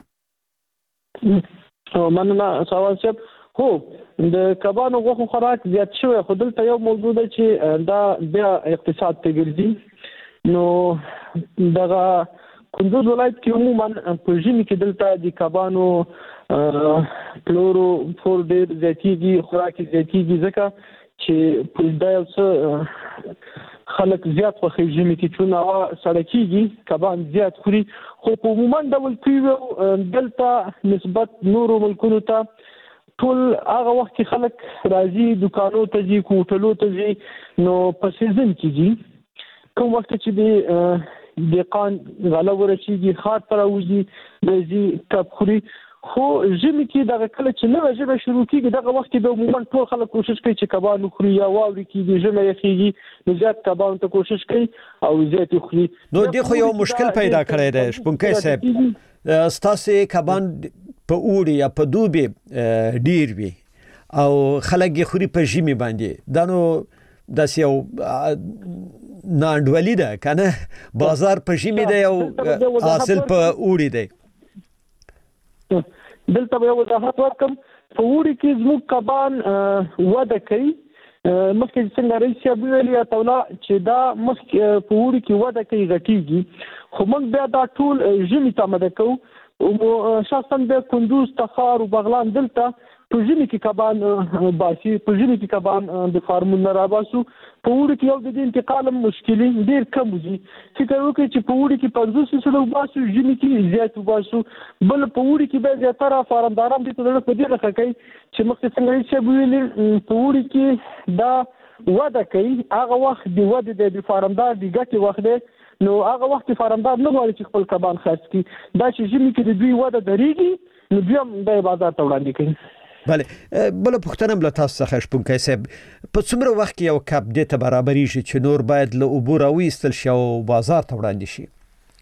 مننه سوال صاحب هو د کبانو غوښه خوراک زیات شوی خو دلته یو موضوع ده چې دا بیا اقتصاد ته ګرځي نو دغه کندوز ولایت کې عموما په ژمي کې دلته د کبانو کلورو فور ډیر زیاتېږي خوراک زیاتېږي ځکه چې په دا یو څه خلک زیات خوښي ژمي کې چون هوا سړه کېږي کبان زیات خوري خو په عموما ډول کیو دلته نسبت نورو ملکونو ته ټول هغه وخت کې خلک راځي دکانو ته ځي کوټلو ته ځي نو په سیزن کې ځي کوم وخت چې د دقان غله ورشيږي خاط پر اوږي د ځي کب خوري خو ژمي کې دغه کله چې نوې ژمي شروع کیږي دغه وخت کې د عموما ټول خلک کوشش کوي چې کبان وخوري یا واوري کېږي ژمي یخېږي نو زیات کبان ته کوشش کوي او زیات خوري. نو دی خو یو مشکل پیدا کړی دی شپونکی صاحب، ستاسو کبان په اوړي یا په دوبي ډیر وي او خلک یې خوري په ژمي باندې، دا نو داسې یو ناانډولي ده کنه، بازار په ژمي دی او حاصل په اوړي دی. دلته به یو وضاحت ورکړم، په اوړي کې زموږ کبان وده کوي، مخکې څنګه رئیس صاحب ویلي عطاالله چې دا مخکې په اوړي کې وده کوي غټیږي، خو موږ بیا دا ټول ژمي ته آماده کوو. شخصا بیا کندوز، تخار او بغلان دلته په ژمي کې کبان باسي، په ژمي کې کبان د فارمونو راباسو. په اوړي کې یو د دې انتقال مشکلي ډېر کم وي، فکر وکړئ چې په اوړي کې پنځوس فیصده وباسو، ژمي کې زیات وباسو. بل په اوړي کې به زیاتره فارمداران دې ته زړه په دې نښه کوي چې مخکې څنګه رئیس صاحب ویلي په اوړي کې دا وده کوي، هغه وخت د ودې د فارمدار د ګټې وخت دی، نو هغه وخت فارمدار نه غواړي چې خپل کبان خرڅ کړي. دا چې ژمي کې د دوی وده درېږي نو بیا هم د بازار ته وړاندې کوي. بله، بله پوښتنه له تاسو څخه شپونکی صاحب، په څومره وخت کې یو کب دې ته برابرېږي چې نور باید له اوبو راویستل شي او بازار ته وړاندې شي؟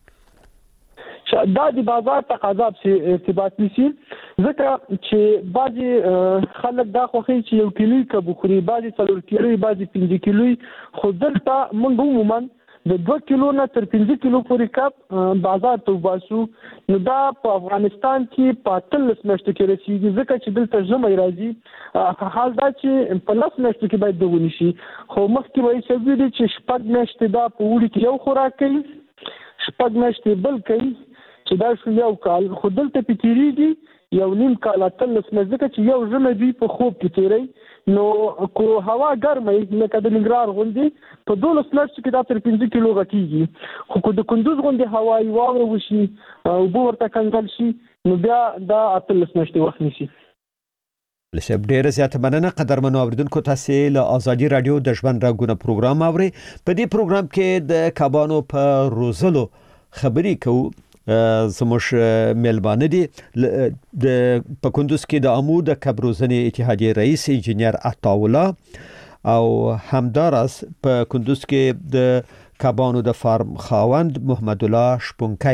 دا د بازار تقاضا پسې ارتباط نیسي، ځکه چې بعضې خلک دا خوښوي چې یو کیلوي کب وخوري، بعضې څلور کیلوي، بعضې پنځه کیلوي، خو دلته موږ عموما د دوه کیلو نه تر پنځه کیلو پورې کب بازار ته وباسو. نو دا په افغانستان کې په اتلس میاشتو کې رسیږي، ځکه چې دلته ژمی راځي. حال دا چې په لس میاشتو کې باید د ونیسي، خو مخکې به یې ویلي چې شپږ میاشتې دا په اوړي کې یو خوراک کوي، شپږ میاشتې بل کوي، چې دا شو یو کال. خو دلته پې تېرېږي یو نیم کال، اتلس میاشتې، ځکه چې یو ژمی دوی په خوب کې تېروي. نو کو هوا ګرمه لکه د ننګرهار غوندې په دولس میاشتو کې دا تر پنځه کیلو غټېږي، خو که د کندوز غوندې هوایي واوره وشي، اوبه ورته کنګل شي، نو بیا دا اتلس میاشتې وخت نیسي. صاحب ډیره زیاته مننه. قدرمنو اوریدونکو، تاسو له ازادي رادیو د ژوند رنګونه پروګرام اورئ. په دې پروګرام کې د کبانو په روزلو خبرې کوو. زموږ میلمانه دي د په کندوز کې د عمو د کب روزنې اتحادیې رئیس انجینیر عطاالله او همداراز په کندوز کې د کبانو د فارم خاوند محمد الله شپونکی.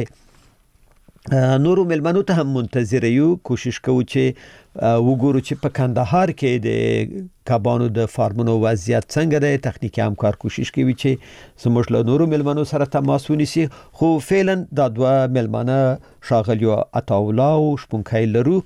نورو میلمنو ته هم منتظر یو، کوشش کوو چې وګورو چې په کندهار کې د کبانو د فارمونو وضعیت څنګه دی. تخنیکی همکار کوشش کوي چې زموږ له نورو میلمنو سره تماس ونیسي، خو فعلا دا دوه میلمانه ښاغلي عطاالله او شپونکی لرو.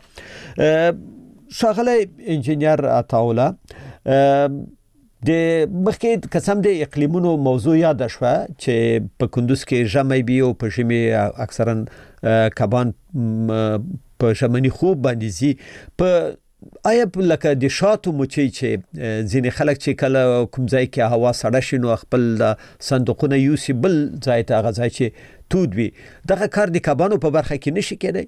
ښاغلی انجینیر عطاالله، د مخکې قسم د اقلیمونو موضوع یاد شوه چې په کندوز کې ژمی وي او په ژمي اکثرا کبان په ژمني خوب باندې ځي. په آیا لکه د شاتو مچۍ چې ځینې خلک چې کله کوم ځای کې هوا سړه شي نو خپل صندوقونه یوسي بل ځای ته، هغه ځای چې تود وي، دغه کار د کبانو په برخه کې نشي کېدی؟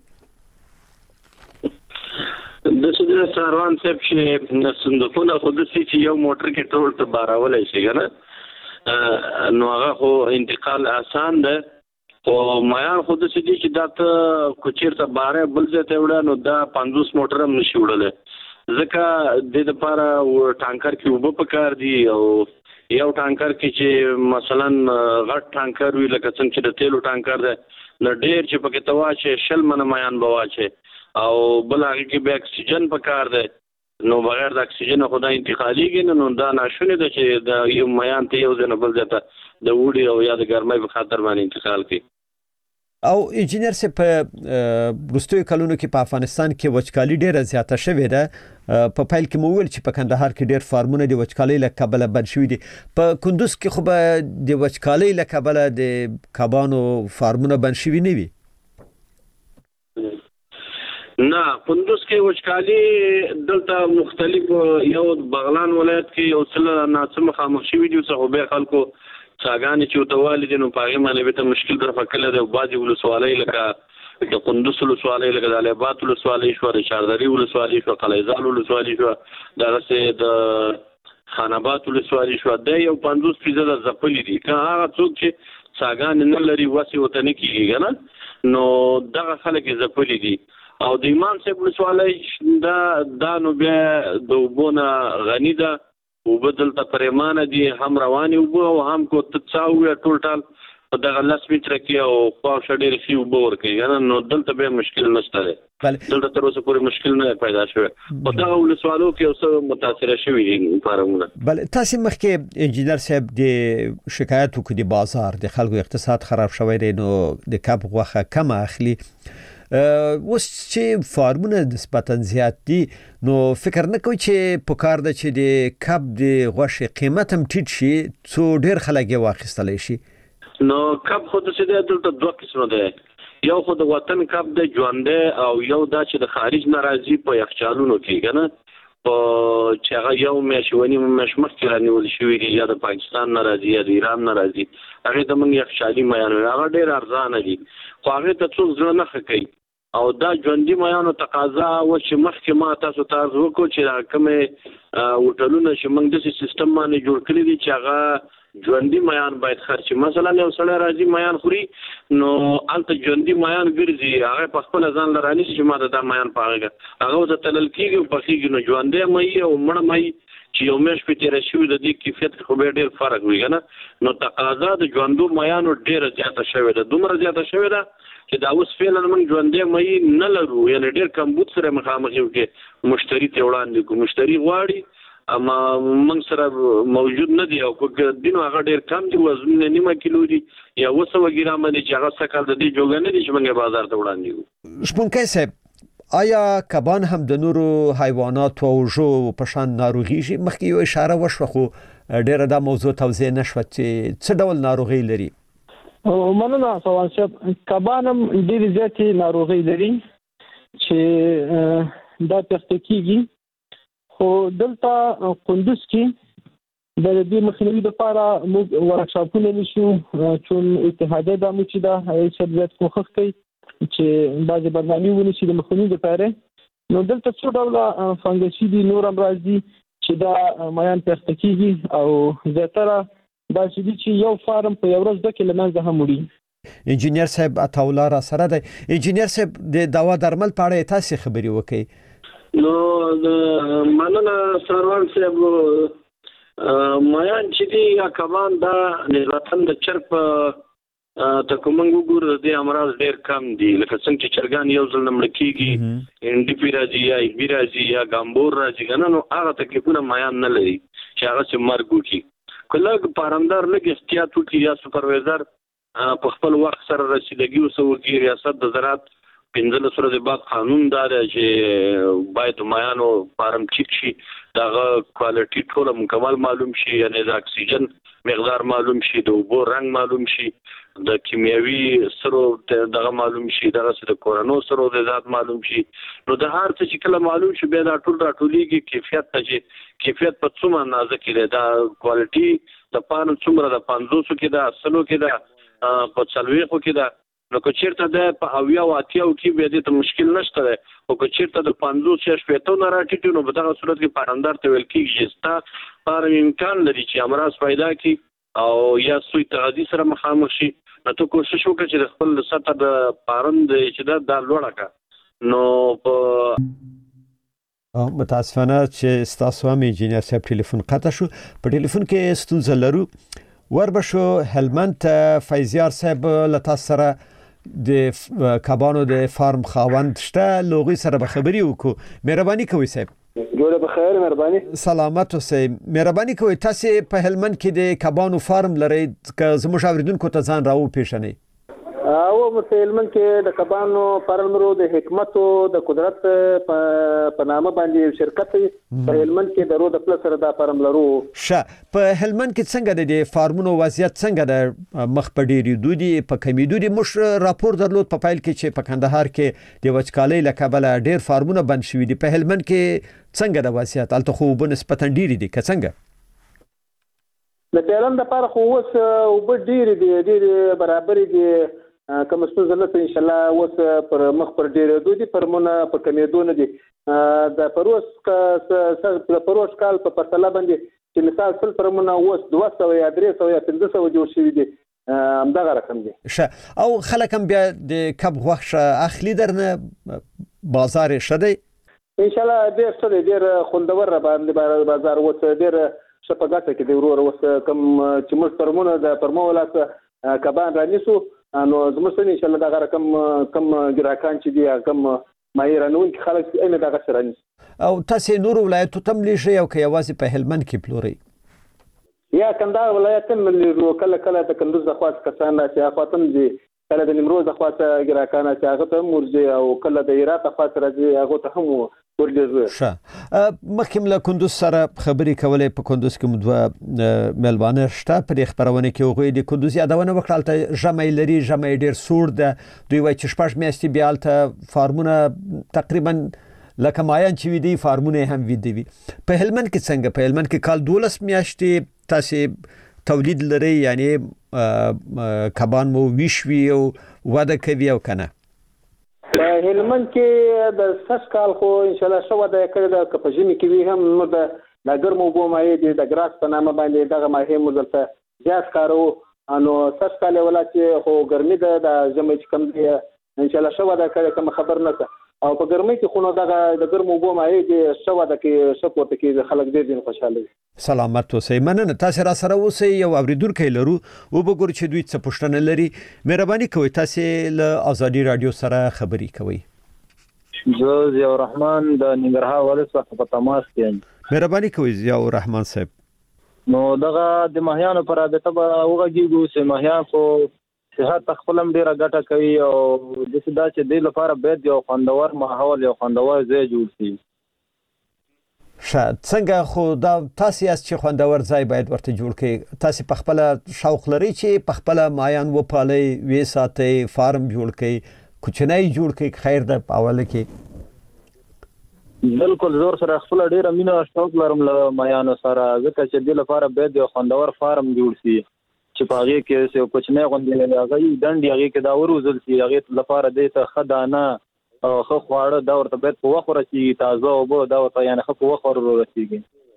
د سودره ساروان صاحب چې صندوقونه خو داسې چې یو موټر کې ټول ته بارولی شي که نه، نو هغه خو انتقال آسان ده، خو میان خو داسې دي چې دا ته که چېرته باره بل ځای ته وړه نو دا پنځوس موټر هم نشي وړلی، ځکه د دپاره ټانکر کې اوبه پکار دي، او یو ټانکر کې چې مثلا غټ ټانکر وي لکه څنګه چې د تیلو ټانکر دی، نو ډېر چې پکې ته واچې شل منه میان به واچې، او بل هغې کې بیا اکسیجن پکار دی، نو بغیر د اکسیجن خو دا انتقالیږي نه، نو دا ناشونې ده چې د یو میان ته یو ځای نه بل ځای ته د اوړي او یا د ګرمۍ په خاطر باندې انتقال کوي. او انجینر صاحب، په وروستیو کلونو کې په افغانستان کې وچکالي ډیره زیاته شوې ده. په پیل کې مو ویل چې په کندهار کې ډیر فارمونه د وچکالۍ له کبله بند شوي دي. په کندوز کې خو به د وچکالۍ له کبله د کبانو فارمونه بند شوي نه وي؟ نه، کندوز کې وچکالي دلته مختلف، یو بغلان ولایت کې یو څه ناڅه مخامخ شوي دي، څه خو بیا خلکو څاګانې چې ورته والي دي نو په هغې باندې بېرته مشکل درفه کړی دی. او بعضې ولسوالۍ لکه د کندوز ولسوالۍ، لکه د الیاباد ولسوالۍ شوه، د چاردرې ولسوالۍ شوه، قلعهزال ولسوالۍ شوه، دغسې د خان آباد ولسوالۍ شوه، دا یو پنځوس فیصده ځپلي دي. که هغه څوک چې څاګانې نه لري وسې ورته نه کېږي که نه، نو دغه خلک ځپلي دي او د ایمان صاحب ولسوالۍ دا دا نو بیا د اوبو نه غني ده اوبه دلته پرېمانه دي هم روانې اوبه او هم کو تڅاوي ټول ټال په دغه لس متره کې او خواوشا ډېرې ښې اوبه ورکوي نو دلته بیا مشکل نشته دی دلته تر اوسه پورې مشکل نه پیدا شوی په دغه ولسوالو کې یو څه متاثره شوي دي فارمونه. بله تاسې مخکې انجینر صاحب د شکایت وکړو د بازار د خلکو اقتصاد خراب شوی دی نو د کب غوښه کمه اخلي اوس چې فارمونه نسبتا زیات دي نو فکر نه کوي چې په کار ده چې د کب د غوښې قیمت هم ټیټ شي څو ډېر خلک یې واخیستلی شي. نو کب خو د څه دی دلته دوه قسمه دی یو خو د وطن کب دی ژوندی او یو دا چې د خارج نه راځي په یخچالونو کې که نه په چې هغه یو میاشت ونیم میاشت مخکې رانیول شوي دي یا د پاکستان نه راځي یا د ایران نه راځي هغې ته موږ یخچالي میان وایو هغه ډېر ارزانه دي خو هغې ته څوک زړه نه ښه کوي او دا ژوندي میانو تقاضا و چې مخکې ما تاسو ته عرض وکړو چې هغه کومې هوټلونه چې موږ داسې سیستم باندې جوړ کړي دي چې هغه ژوندي میان باید خرچ مثلا یو سړی راځي میان خوري نو هلته ژوندي میان ګرځي هغه په خپله ځان له رانیسي چې ما ته دا میان په هغه هغه ورته تلل کېږي او پخېږي نو ژوندی مۍ او مړه مۍ چې یو میاشت پرې تېره شوي د دې کیفیت خو بیا ډېر فرق وي که نه نو تقاضا د ژوندو میانو ډېره زیاته شوې ده دومره زیاته شوې ده چې دا اوس فعلا موږ ژوندی مۍ نه لرو یعنې ډېر کمبود سره مخامخ یو کې مشتري ته وړاندې کړو مشتري غواړي اما موږ سره موجود نه دی او که دینو هغه ډېر کم دي وزنونه نیمه کیلو دي یا اوه سوه ګرامه دي چې هغه سږ کال د دې جوګه نه دي چې موږ بازار ته وړاندې کړو. شپونکی صاحب آیا کبان هم د نورو حیواناتو او ژوو په شان ناروغېږي؟ مخکې یو اشاره وشوه خو ډېره دا موضوع توضیح نه شوه چې څه ډول ناروغۍ لري. مننه سوال صاحب کبان هم ډېرې زیاتې ناروغۍ لري چې دا پېښته کېږي خو دلته کندوز کې د دې مخنیوي لپاره موږ ورکشاپونه نیسو چون اتحادیه دا مو چې دا هیڅ زیات کوښښ کوي چې بعضې برنامې ونیسي د مخنیوي لپاره نو دلته څو ډوله فنګسي دي نور هم راځي چې دا میان پېښته کېږي او زیاتره داسې دي چې یو فارم په یو ورځ دوه کې له منځه هم وړي. انجینر صاحب عطاالله را سره دی. انجینر صاحب د دوا درمل په اړه تاسې خبرې وکړئ. نو د مننه سروان صاحب میان چې دي یا کبان دا نسبتا د چرګ په ته که موږ وګورو د دې امراض ډېر کم دي لکه څنګه چې چرګان یو ځل نه مړه کېږي انډیپي راځي یا ایبي راځي یا ګامبور راځي که نه نو هغه تکلیفونه میان نه لري چې هغه چې مرګ وکړي که لږ پارندار لږ احتیاط وکړي یا سوپروایزر په خپل وخت سره رسیدګي ورسره وکړي ریاست د زراعت پنځلس ورځې بعد قانون دا دی چې باید د میانو فارم چیک شي د هغه کوالټي ټوله مکمل معلوم شي یعنې د اکسیجن مقدار معلوم شي د اوبو رنګ معلوم شي د کیمیاوي سرو دغه معلوم شي دغسې د کورنو سرو د ذات معلوم شي نو د هر څه چې کله معلوم شي بیا دا ټول راټولېږي کیفیت ته چې کیفیت په څومره اندازه کې دی دا کوالټي د پانو څومره د پنځوسو کې ده سلو کې ده په څلوېښتو کې ده نو که چېرته دی په اویا او اتیاو کې بیا دې ته مشکل نشته دی خو که چېرته د پنځوس یا شپېتو نه راټیټ نو په دغه صورت کې پارندار ته ویل کېږي چې ستا فارم امکان لري چې امراض پیدا کړي او یا سوی تغذي سره مخامخ شي نو ته کوشش وکړه چې د خپل سطح د فارم چې ده دا لوړه کړه نو په متاسفانه چې ستاسو هم انجینر صاحب ټلیفون قطع شو په ټلیفون کې ستونزه لرو وربشو هلمند ته فیضیار صاحب له تاسو سره د کبانو د فارم خاوند شته لوغي سره به خبرې وکړو مهرباني کوئ صاحب. جوړه بخیر مهرباني. سلامت اوسئ. مهرباني کوئ تاسو په هلمند کې د کبانو فارم لرئ که زموږ اوریدونکو ته ځان راو پیژنئ. او مسلمان کې د کبانو فارمرو د حکمت او د قدرت په نامه باندې شرکت په هلمند کې درو د پلس سره د فارم لرو. شه په هلمند کې څنګه د فارمونو وضعیت څنګه د مخ په ډېرې دودي په کمیدو دي موږ راپور درلود په پایل کې چې په کندهار کې د وچکالۍ له کبله ډېر فارمونه بند شوي دي په هلمند کې څنګه د وضعیت هلته خو اوبه نسبتا ډېرې دي که څنګه؟ د پیلن لپاره خو اوس اوبه ډېرې دي ډېرې برابرې دي کوم ستونزه نشته ان شاء الله اوس پر مخ پر ډېرېدو دي فرمونه په کمېدو نه دي د پروس د پروس کال په پرتله باندې چې مثال سل فرمونه اوس دوه سوه یا درې سوه یا پنځه سوه جوړ شوي دي همدغه رقم دي. ښه او خلک هم بیا د کب غوښه اخلي درنه بازار شته ان شاء الله ډېر څه ډېر خوندور را باندې بازار اوس ډېر شپږاته کې دی ورور اوس کوم چې موږ پرمونه د پرمو ولات کبان رانیسو نو زموږ سره ان شاء الله دغه رقم کم ګراکان چې دی کم مایرانون کې خلک یې دغه سره نيس او تاسو نور ولایتو تم لږه یو کې یوازې په هلمند کې پلوري یا کندهار ولایت من کله کله د کندوز د خواص کسان چې خاطم دي کله د نیمروز د خواص ګراکان چې هغه ته مرجي او کله د هرات د خواص راځي هغه ته هم ښه مخکې له کندوز سره خبرې کولې په کندوز کې مدوه ملوانه شته په خبرونه کې هغوی د کندوز یادونه وکړه ته ژمې لري ژمې ډېر سوړ ده دوی وایي چې شپږ میاشتې بیا ته فارمونه تقریبا لکه مایان چې وي دي فارمونه هم وي دي په هلمند کې څنګه په هلمند کې کال دولس میاشتې تاسو تولید لري یعنی کبان مو ویشوي او وده کوي او کنه په هلمند کې د سس کال خو ان شاء الله شو د کړه د کپژنی کې وی هم نو د لاګر مو بو مې د ګراس په نامه باندې دغه ماهي مزلته جاس کارو انو سس کال ولا چې خو ګرمي د جمع کم دی ان شاء الله شو د کړه کوم خبر نه او په ګرمي کې خو نو دغه د ګرمو بو مې د شو د کې سپورت کې خلک ډېر دي خوشاله سلامت اوسئ مننه تاسو را سره اوسئ یو اوریدونکو لرو او وګورئ چې دوی څه پوښتنه لري مهرباني کوئ تاسو له ازادي رادیو سره خبري کوئ زه ضیاء الرحمن د ننګرهار ولسواکۍ په تماس کې یم مهرباني کوئ ضیاء الرحمن صاحب نو دغه د ماهیانو پر رابطه به وغږیږو چې ماهیان خو صحت خپلم ډیره ګټه کوي او د سدا چې د لپاره باید یو خوندور ماحول یو خوندور ځای جوړ شي شاید څنګه خو دا تاسو یاست چې خوندور ځای باید ورته جوړ کړئ تاسو په خپل شوق لري چې په خپل مایان و پالي وې ساتي فارم جوړ کړئ کوچنۍ جوړ کړئ خیر ده په اوله کې بالکل زور سره خپل ډیره مینه شوق لرم له مایانو سره ځکه چې د لپاره باید یو خوندور فارم جوړ شي چې په هغه کې څه کوچنۍ غونډې هغه دندې هغه کې دا وروزل شي هغه لپاره د ته خدانه او خو خواړه دا ورته باید په وخت ورسي تازه او به دا ورته یعنی خو په وخت ورسیږي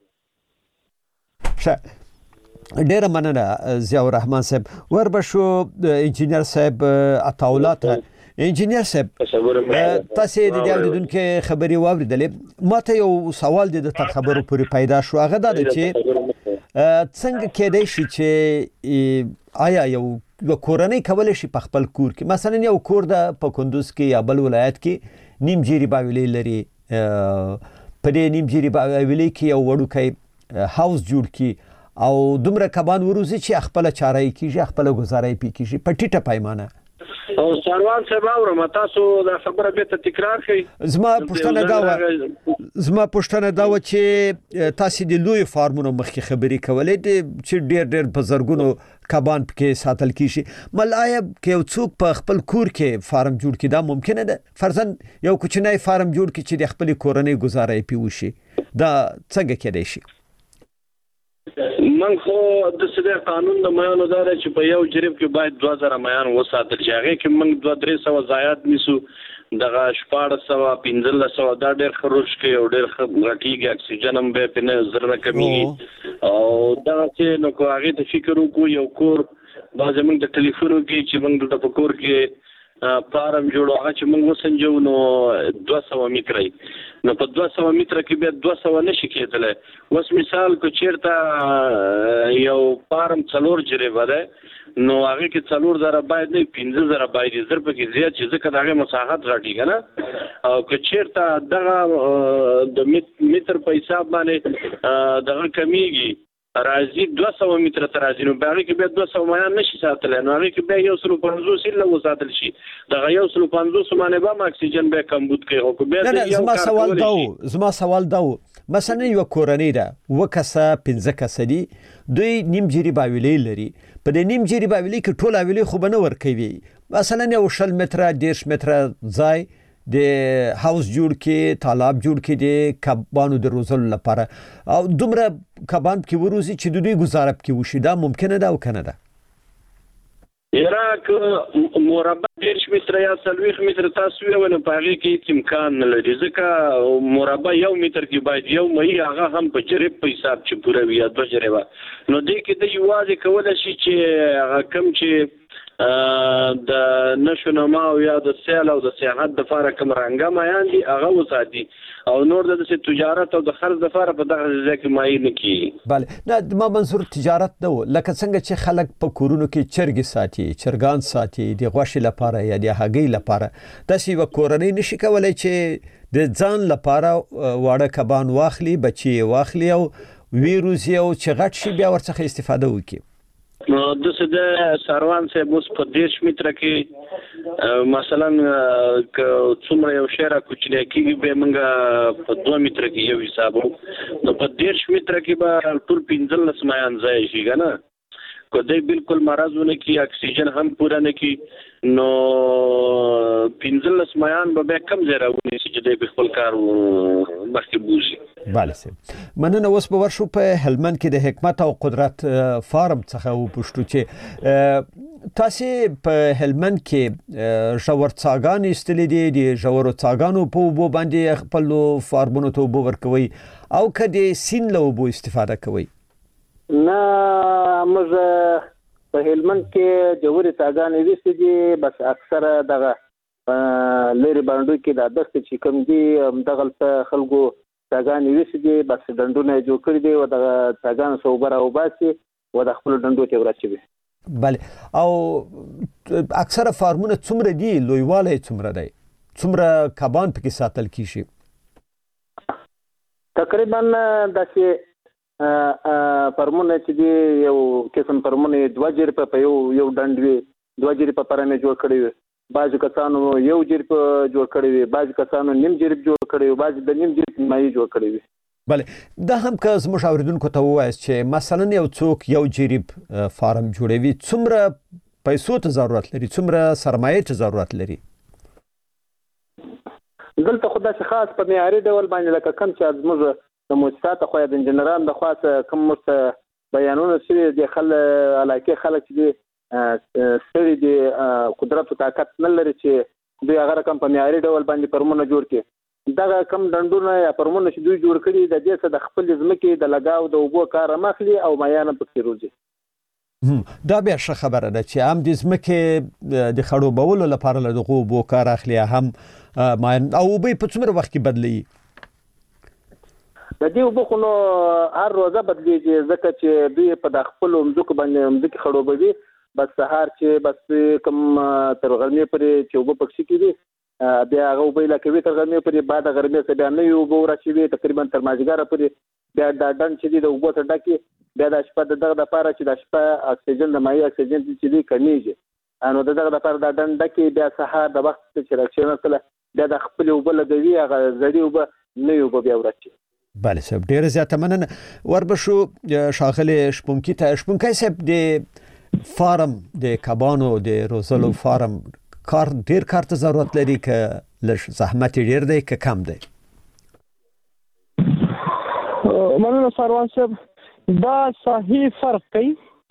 ښه ډیره مننه ضیاء الرحمن صاحب وربشو انجینر صاحب عطاولات انجینر صاحب تاسو د دې اوریدونکو خبري واوریدلې ماته یو سوال د تر خبرو پوری پیدا شو هغه دا چې څنګه کېدای شي چې آیا یو یو کورنۍ کولای شي په خپل کور کې مثلا یو کور د په کندوز کې یا بل ولایت کې نیم جیری باویلې لري په دې نیم جیری باویلې کې یو وړوکی هاوس جوړ کی او دومره کبان وروزي چې خپل چارای کیږي خپل گزارای پی کیږي په ټیټه پیمانه او سروان صاحب اورم تاسو دا خبره به تکرار کړئ زما پښتنه دا و زما پښتنه دا و چې تاسو د لوی فارمونو مخکې خبري کولې چې ډېر ډېر بزرګونو کبان پکې ساتل کیږي ملایه کې یو څوک په خپل کور کې فارم جوړ کړي دا ممکنه ده فرضاً یو کوچنی فارم جوړ کړي چې د خپل کورنۍ گزارای پی وشي دا څنګه کېدای شي من خو د سده قانون د میانو دار چې په یو جریب کې باید دوه زره میان وساتل شي هغه کې من دوه درې سو زیات نیسو دغه شپږ سو پنځه سو دا ډېر خروج کوي او ډېر غټیږي اکسیجن هم به پنه زره کمیږي او دا چې نو کو هغه د فکر وکړو یو کور دا زمونږ د ټلیفون کې چې موږ د پکور کې فارم جوړو هغه چې موږ وسنجو نو دوه سو متري نو په دوه سو متر کې به دوه سو نشي کېدل اوس مثال کو چیرته یو فارم څلور جریبه ده نو هغه کې څلور زره باید نه پنځه زره باید زر په کې زیات چې ځکه دغه مساحت راټی کنه او که چیرته دغه د متر په حساب باندې دغه کمیږي راځي دوه سو متر تر راځي نو باغ کې به دوه سو میان نشي ساتل نو هغه کې به یو سل پنځوس الا وساتل شي دغه یو سل پنځوس باندې به اکسیجن به کمبود کوي او به نه زما سوال دا زما سوال دا مثلا یو کورنۍ ده وکاسه پنځه کسه دي دوی نیم جری باویلې لري په دې نیم جری باویلې کې ټول باویلې خو بنه ور کوي مثلا یو شل متر ډیرش متر ځای د هاوس جوړ کې تالاب جوړ کې د کبانو د روزلو لپاره او دومره کبان کې وروزي چې د دوی گزارب کې وشي دا ممکنه ده او کنه ده عراق مربع دیرش متره یا څلوېښت متره تاسو ویل په هغې کې هېڅ امکان نه لري ځکه مربع یو متر کې باید یو مهي هغه هم په جریب په حساب چې پوره وي یا دوه جریبه نو دې کې د یوازې کولی شي چې هغه کوم چې د نشو نما او یا د سیل او د سیاحت دپاره کوم رنګه مایان دي هغه وساتي او نور د داسې تجارت او د خرڅ دپاره په دغه ځای کې مایع نه کېږي. بله نه ما منظور تجارت نه و لکه څنګه چې خلک په کورونو کې چرګې ساتي چرګان ساتي د غوښې لپاره یا د هګۍ لپاره داسې یوه کورنۍ نشي کولی چې د ځان لپاره واړه کبان واخلي بچي یې واخلي او ویروزي او چې غټ شي بیا ورڅخه استفاده وکړي. نو داسې د ساروان صاحب اوس په دېرش متره کې مثلا که څومره یو شی را کوچنی کېږي بیا موږ په دوه متره کې یو حساب وو نو په دېرش متره کې به ټول پنځلس مایان ځای شي که نه که دی بالکل مرض ونه کړي اکسیجن هم پوره نه کړي نو پنځلس مایان به بیا کم ځای راونیسي چې دی به خپل کار مخکې بوځي. بله صاحب مننه. اوس به ورشو په هلمند کې د حکمت او قدرت فارم څخه وپوښتو چې تاسې په هلمند کې ژور څاګانې ایستلې دي د ژورو څاګانو په اوبو باندې خپلو فارمونو ته اوبه ورکوئ او که د سیند له اوبو استفاده کوئ؟ نه موږ په هلمند کې ژورې څاګانې ویستې دي بس اکثره دغه لرې بانډو کې د دښتې چې کوم دي همدغلته خلکو څاګانې ویستې دي بس ډنډونه یې جوړ کړي دي او دغه څاګانو څخه اوبه راوباسي او د خپلو ډنډو ته ورچوي. بله او اکثره فارمونه څومره دي لویوالی څومره دی څومره کبان پکې ساتل کیږي؟ تقریبا داسې فارمونه چې دي یو قسم فارمونه دوه جریبه په یو یو ډنډ وي دوه جریبه پرم یې جوړ کړي وي بعضې کسانو یو جریب جوړ کړی وي بعضې کسانو نیم جریب جوړ کړی وي بعضې د نیم جریب مایع جوړ کړی وي. بله دا هم که زموږ اورېدونکو ته ووایاست چې مثلا یو څوک یو جریب فارم جوړوي څومره پیسو ته ضرورت لري څومره سرمایې ته ضرورت لري؟ دلته خو داسې خاص په معیاري ډول باندې لکه کوم چې زموږ د مؤسساتو خوا د انجینرانو د خوا کوم ورته بیانونه شوي دي علاقې خلک چې دي ستړي دي قدرت او طاقت نه لري چې دوی هغه رقم په معیاري ډول باندې فرمونه جوړ کړي دغه کم ډنډونه یا فرمونه چې دوی جوړ کړي د دې څخه د خپل ځمکې د لګاو د اوبو کار هم اخلي او مایانه پکې روزي. دا بیا ښه خبره ده چې هم د ځمکې د خړوبولو لپاره له دغو اوبو کار اخلي هم مایان او اوبه یې په څومره وخت کې بدلوي؟ د دې اوبه خو نو هر روزه بدلېږي ځکه چې دوی په د خپلو مځکو باندې مځکې خړوبوي بس سهار چې بس کوم تر غرمې پورې چې اوبه پکښې کېږي بیا هغه اوبه ایله کوي تر غرمې پورې بعد د غرمې څخه بیا نوې اوبه ورچوي تقریبا تر مازدیګره پورې بیا دا ډنډ چې دي د اوبو څخه ډکې بیا د شپه د دغه دپاره چې د شپه اکسیجن د مایع اکسیجن چې دي کمیږي نو د دغه دپاره دا ډنډ ډکې بیا سهار د وخت چې راکښېنستله بیا د خپلې اوبه لګوي هغه زړې اوبه نوې اوبه بیا ورچوي. بله صاحب ډیره زیاته مننه. وربشو ښاغلي شپونکي ته شپونکی صاحب د فارم د کبانو د روزلو فارم کار ډیر کار ته ضرورت لري که لږ زحمت ډیر دی که کم دی؟ مننه ساروان صاحب دا صحیح فرق کوي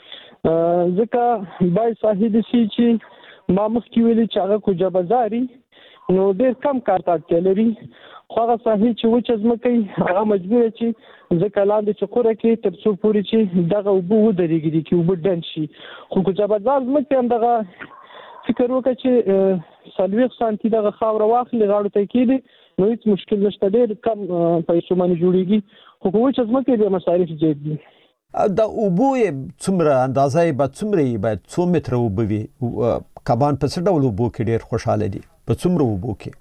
ځکه باید صحیح دي چې ما مخکې ویلي چې هغه کوجه بازاري نو ډیر کم کار ته اړتیا لري خو هغه ساحې چې وچه ځمکه وي هغه مجبوره چې ځکه لاندې چقوره کې تر څو پورې چې دغه اوبه ودرېږي دي چې اوبه ډنډ شي خو کوجه بازار ځمکې هم دغه فکر وکړه چې څلوېښت سانتي دغه خاوره واخلي غاړو ته کېږدي نو هېڅ مشکل نشته ډېر کم پیسو باندې جوړېږي خو په وچه ځمکه بیا مصارف زیات دي. د اوبو یې څومره اندازه یې باید څومره یې باید څو متره اوبه وي؟ کبان په څه ډول اوبو کې ډېر خوشحاله دي په څومره اوبو کې؟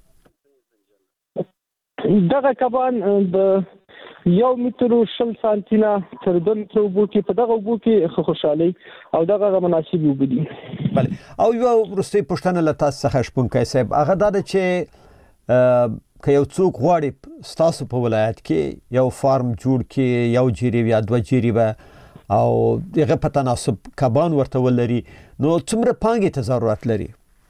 دغه کبان د یو متر شل سانتي نه تر دوه متره اوبو کې په دغه اوبو کې ښه خوشحالي او دغه مناسبې اوبه دي. بله او یوه وروستۍ پوښتنه له تاسو څخه شپونکی صاحب هغه دا ده چې که یو څوک غواړي ستاسو په ولایت کې یو فارم جوړ کړي یو جریب یا دوه جریبه او هغه په تناسب کبان ورته ولري نو څومره پانګې ته ضرورت لري؟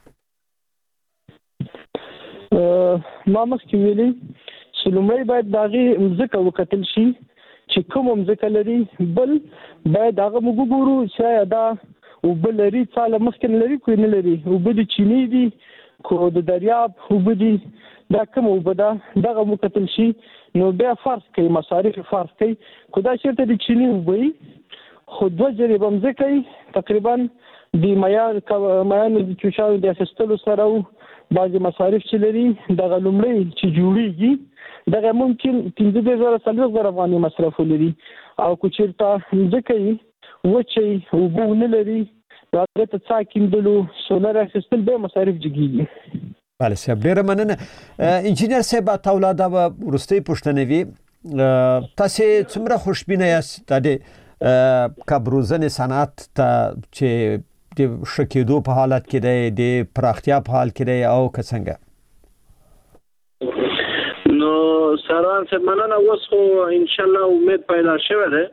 ما مخکې ویلي چې لومړی باید د هغې مځکه وکتل شي چې کومه مځکه لري بل باید هغه موږ وګورو چې آیا دا وبل لري څاله مخکې لري کوی نه لري وبد چینی دي کو د دریاب وبدي دا کوم وبدا دغه مکتل شي نو بیا فرض کوي مصارف فرض کوي خدای شرط د چینی وبي خود وجري بمځکې تقریبا د میان میان د چوشاو د اخیستلو سره بعضی مصارف چې لري دغه لومړی چې جوړیږي دغه ممکن پنځه زره څلور زره افغانۍ مصرف لري او کو چیرته ځکه وچی وبونه لري هغه ته څا کیندلو سولر اخیستل به مصارف جګیږي. بله صاحب ډیره مننه. انجینر صاحب تاولا دا ورستي پښتنه وی تاسو څومره خوشبینه یاست د کبروزن صنعت ته چې د شکیدو په حالت کې دی د پراختیا په حال کې دی او څنګه؟ نو ساران څه مننه اوس خو ان شاء الله امید پیدا شوه ده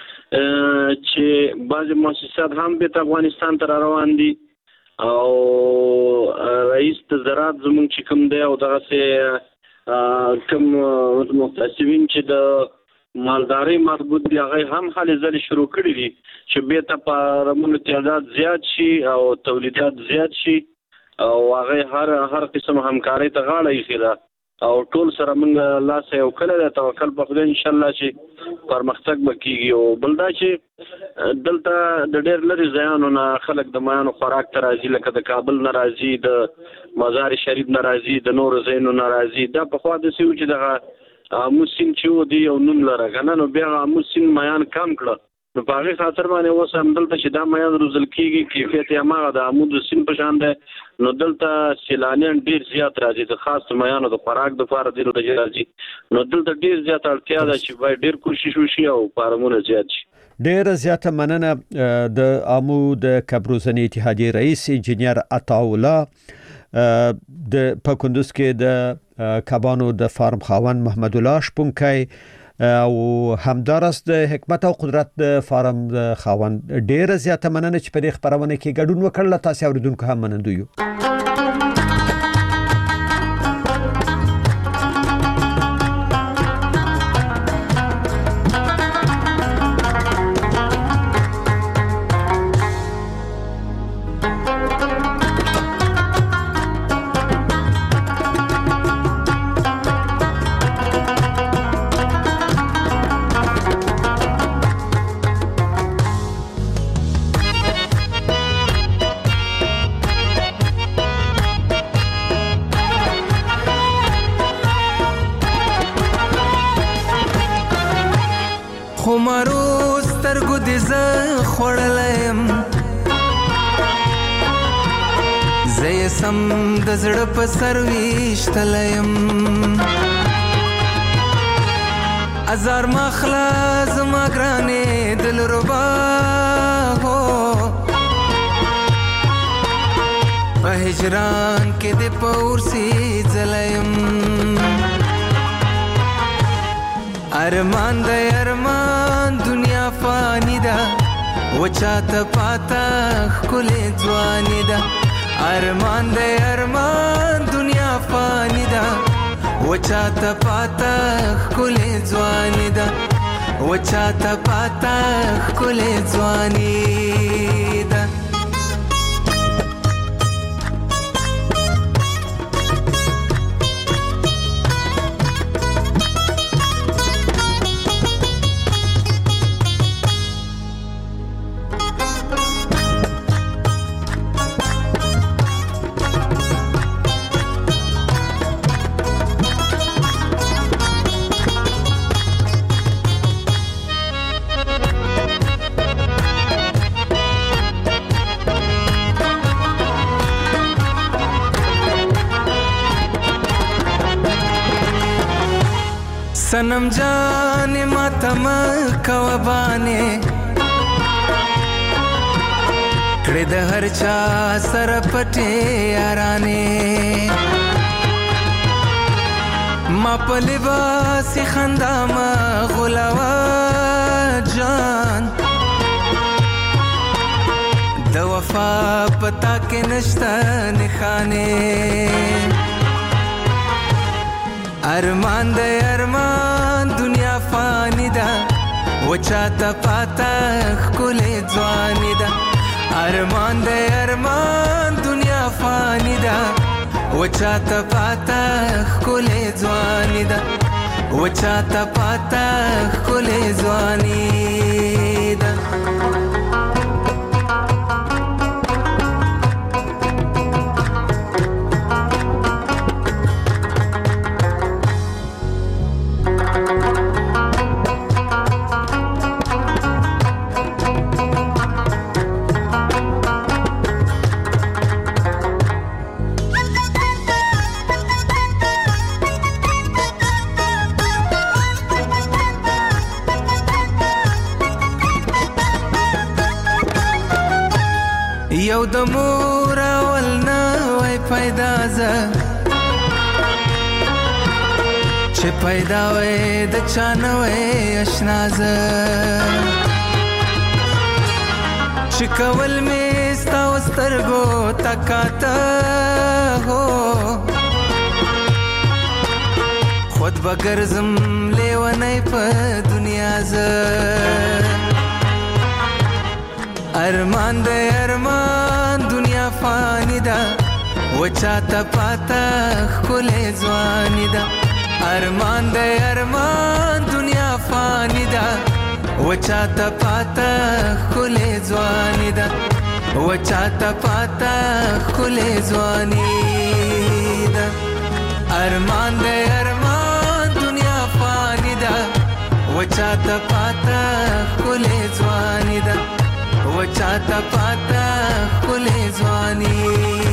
چې بعض مؤسسات هم به افغانستان ته روان دي او رئیس زراعت زموږ چې کوم دی او دغه سه کوم متاسفین چې د مالداري مربوط دي هغه هم حل ځلې شروع کړي دي چې به ته په رمنو تعداد زیات شي او تولیدات زیات شي او هغه هر هر قسم همکاري ته غاړه ایښي او ټول سره موږ لاس یو کله د توکل په خدای ان شاء الله چې پرمختګ وکړي او بل دا چې دلته د ډېر لري ځایانو نه خلک د میانو خوراک ته راځي لکه د کابل نه راځي د مزار شریف نه راځي د نورو ځایونو نه راځي دا په خوا داسې و چې دغه اموسین چې و دی او نوم لره کنه نو بیا اموسین میان کم کړه نو په هغه خاطر باندې اوس هم دلته چې دا میان روزل کیږي کیفیت یې هغه د امود سین په شان ده نو دلته سیلانیان ډیر زیات راځي د خاص میانو د خوراک د لپاره ډیر راځي نو دلته ډیر زیات اړتیا ده چې باید ډیر کوشش وشي او فارمونه زیات شي. ډیر زیاته مننه د امو د کبروزن اتحادیه رئیس انجینر عطاالله د پکوندوس کې د کبانو د فارم خاوند محمد الله شپونکی او همدارس د حکمت او قدرت د فارم خاوند ډیر زیاته مننه چې په دې خبرونه کې ګډون وکړل. تاسو اوریدونکو هم منندوی یو. سم د زړه په سرويشتلم ازار مخلا زما ګرانې دل ربا هو په هجران کې د پورسي زلم ارمان د ارمان دنیا فانی ده وچاته پاتا خلې ځواني ده ارمان دے ارمان دنیا فانی دا وچاتا پاتا خلے ځوانی دا وچاتا پاتا خلے ځوانی دا सनम जाने मातम कवबाने कड़े द हर चा सर पटे याराने मा पलिवा सी खंदा मा गुलावा जान द वफा पता के नश्ता निखाने ارمان د ارمان دنیا فانی ده وچاته پاتا خلې ځواني ده ارمان دے ارمان دنیا فانی دا وچاته پاتا خلې ځواني دا وچاته پاتا خلې ځواني دا یو د مور اول نه وای پیدا ز چې پیدا وای د چانه وای آشنا ز چې کول می ستا سترګو تکاته هو خود بغرزم لیونی په دنیا ز ارمان دے ارمان دنیا فانی دا وچاته پاتا خلې ځواني دا ارمان دے ارمان دنیا فانی دا وچاته پاتا خلې ځواني دا وچاته پاتا خلې ځواني دا ارمان دے ارمان دنیا فانی دا وچاته پاتا خلې ځواني دا وچاته پاتا خلې ځواني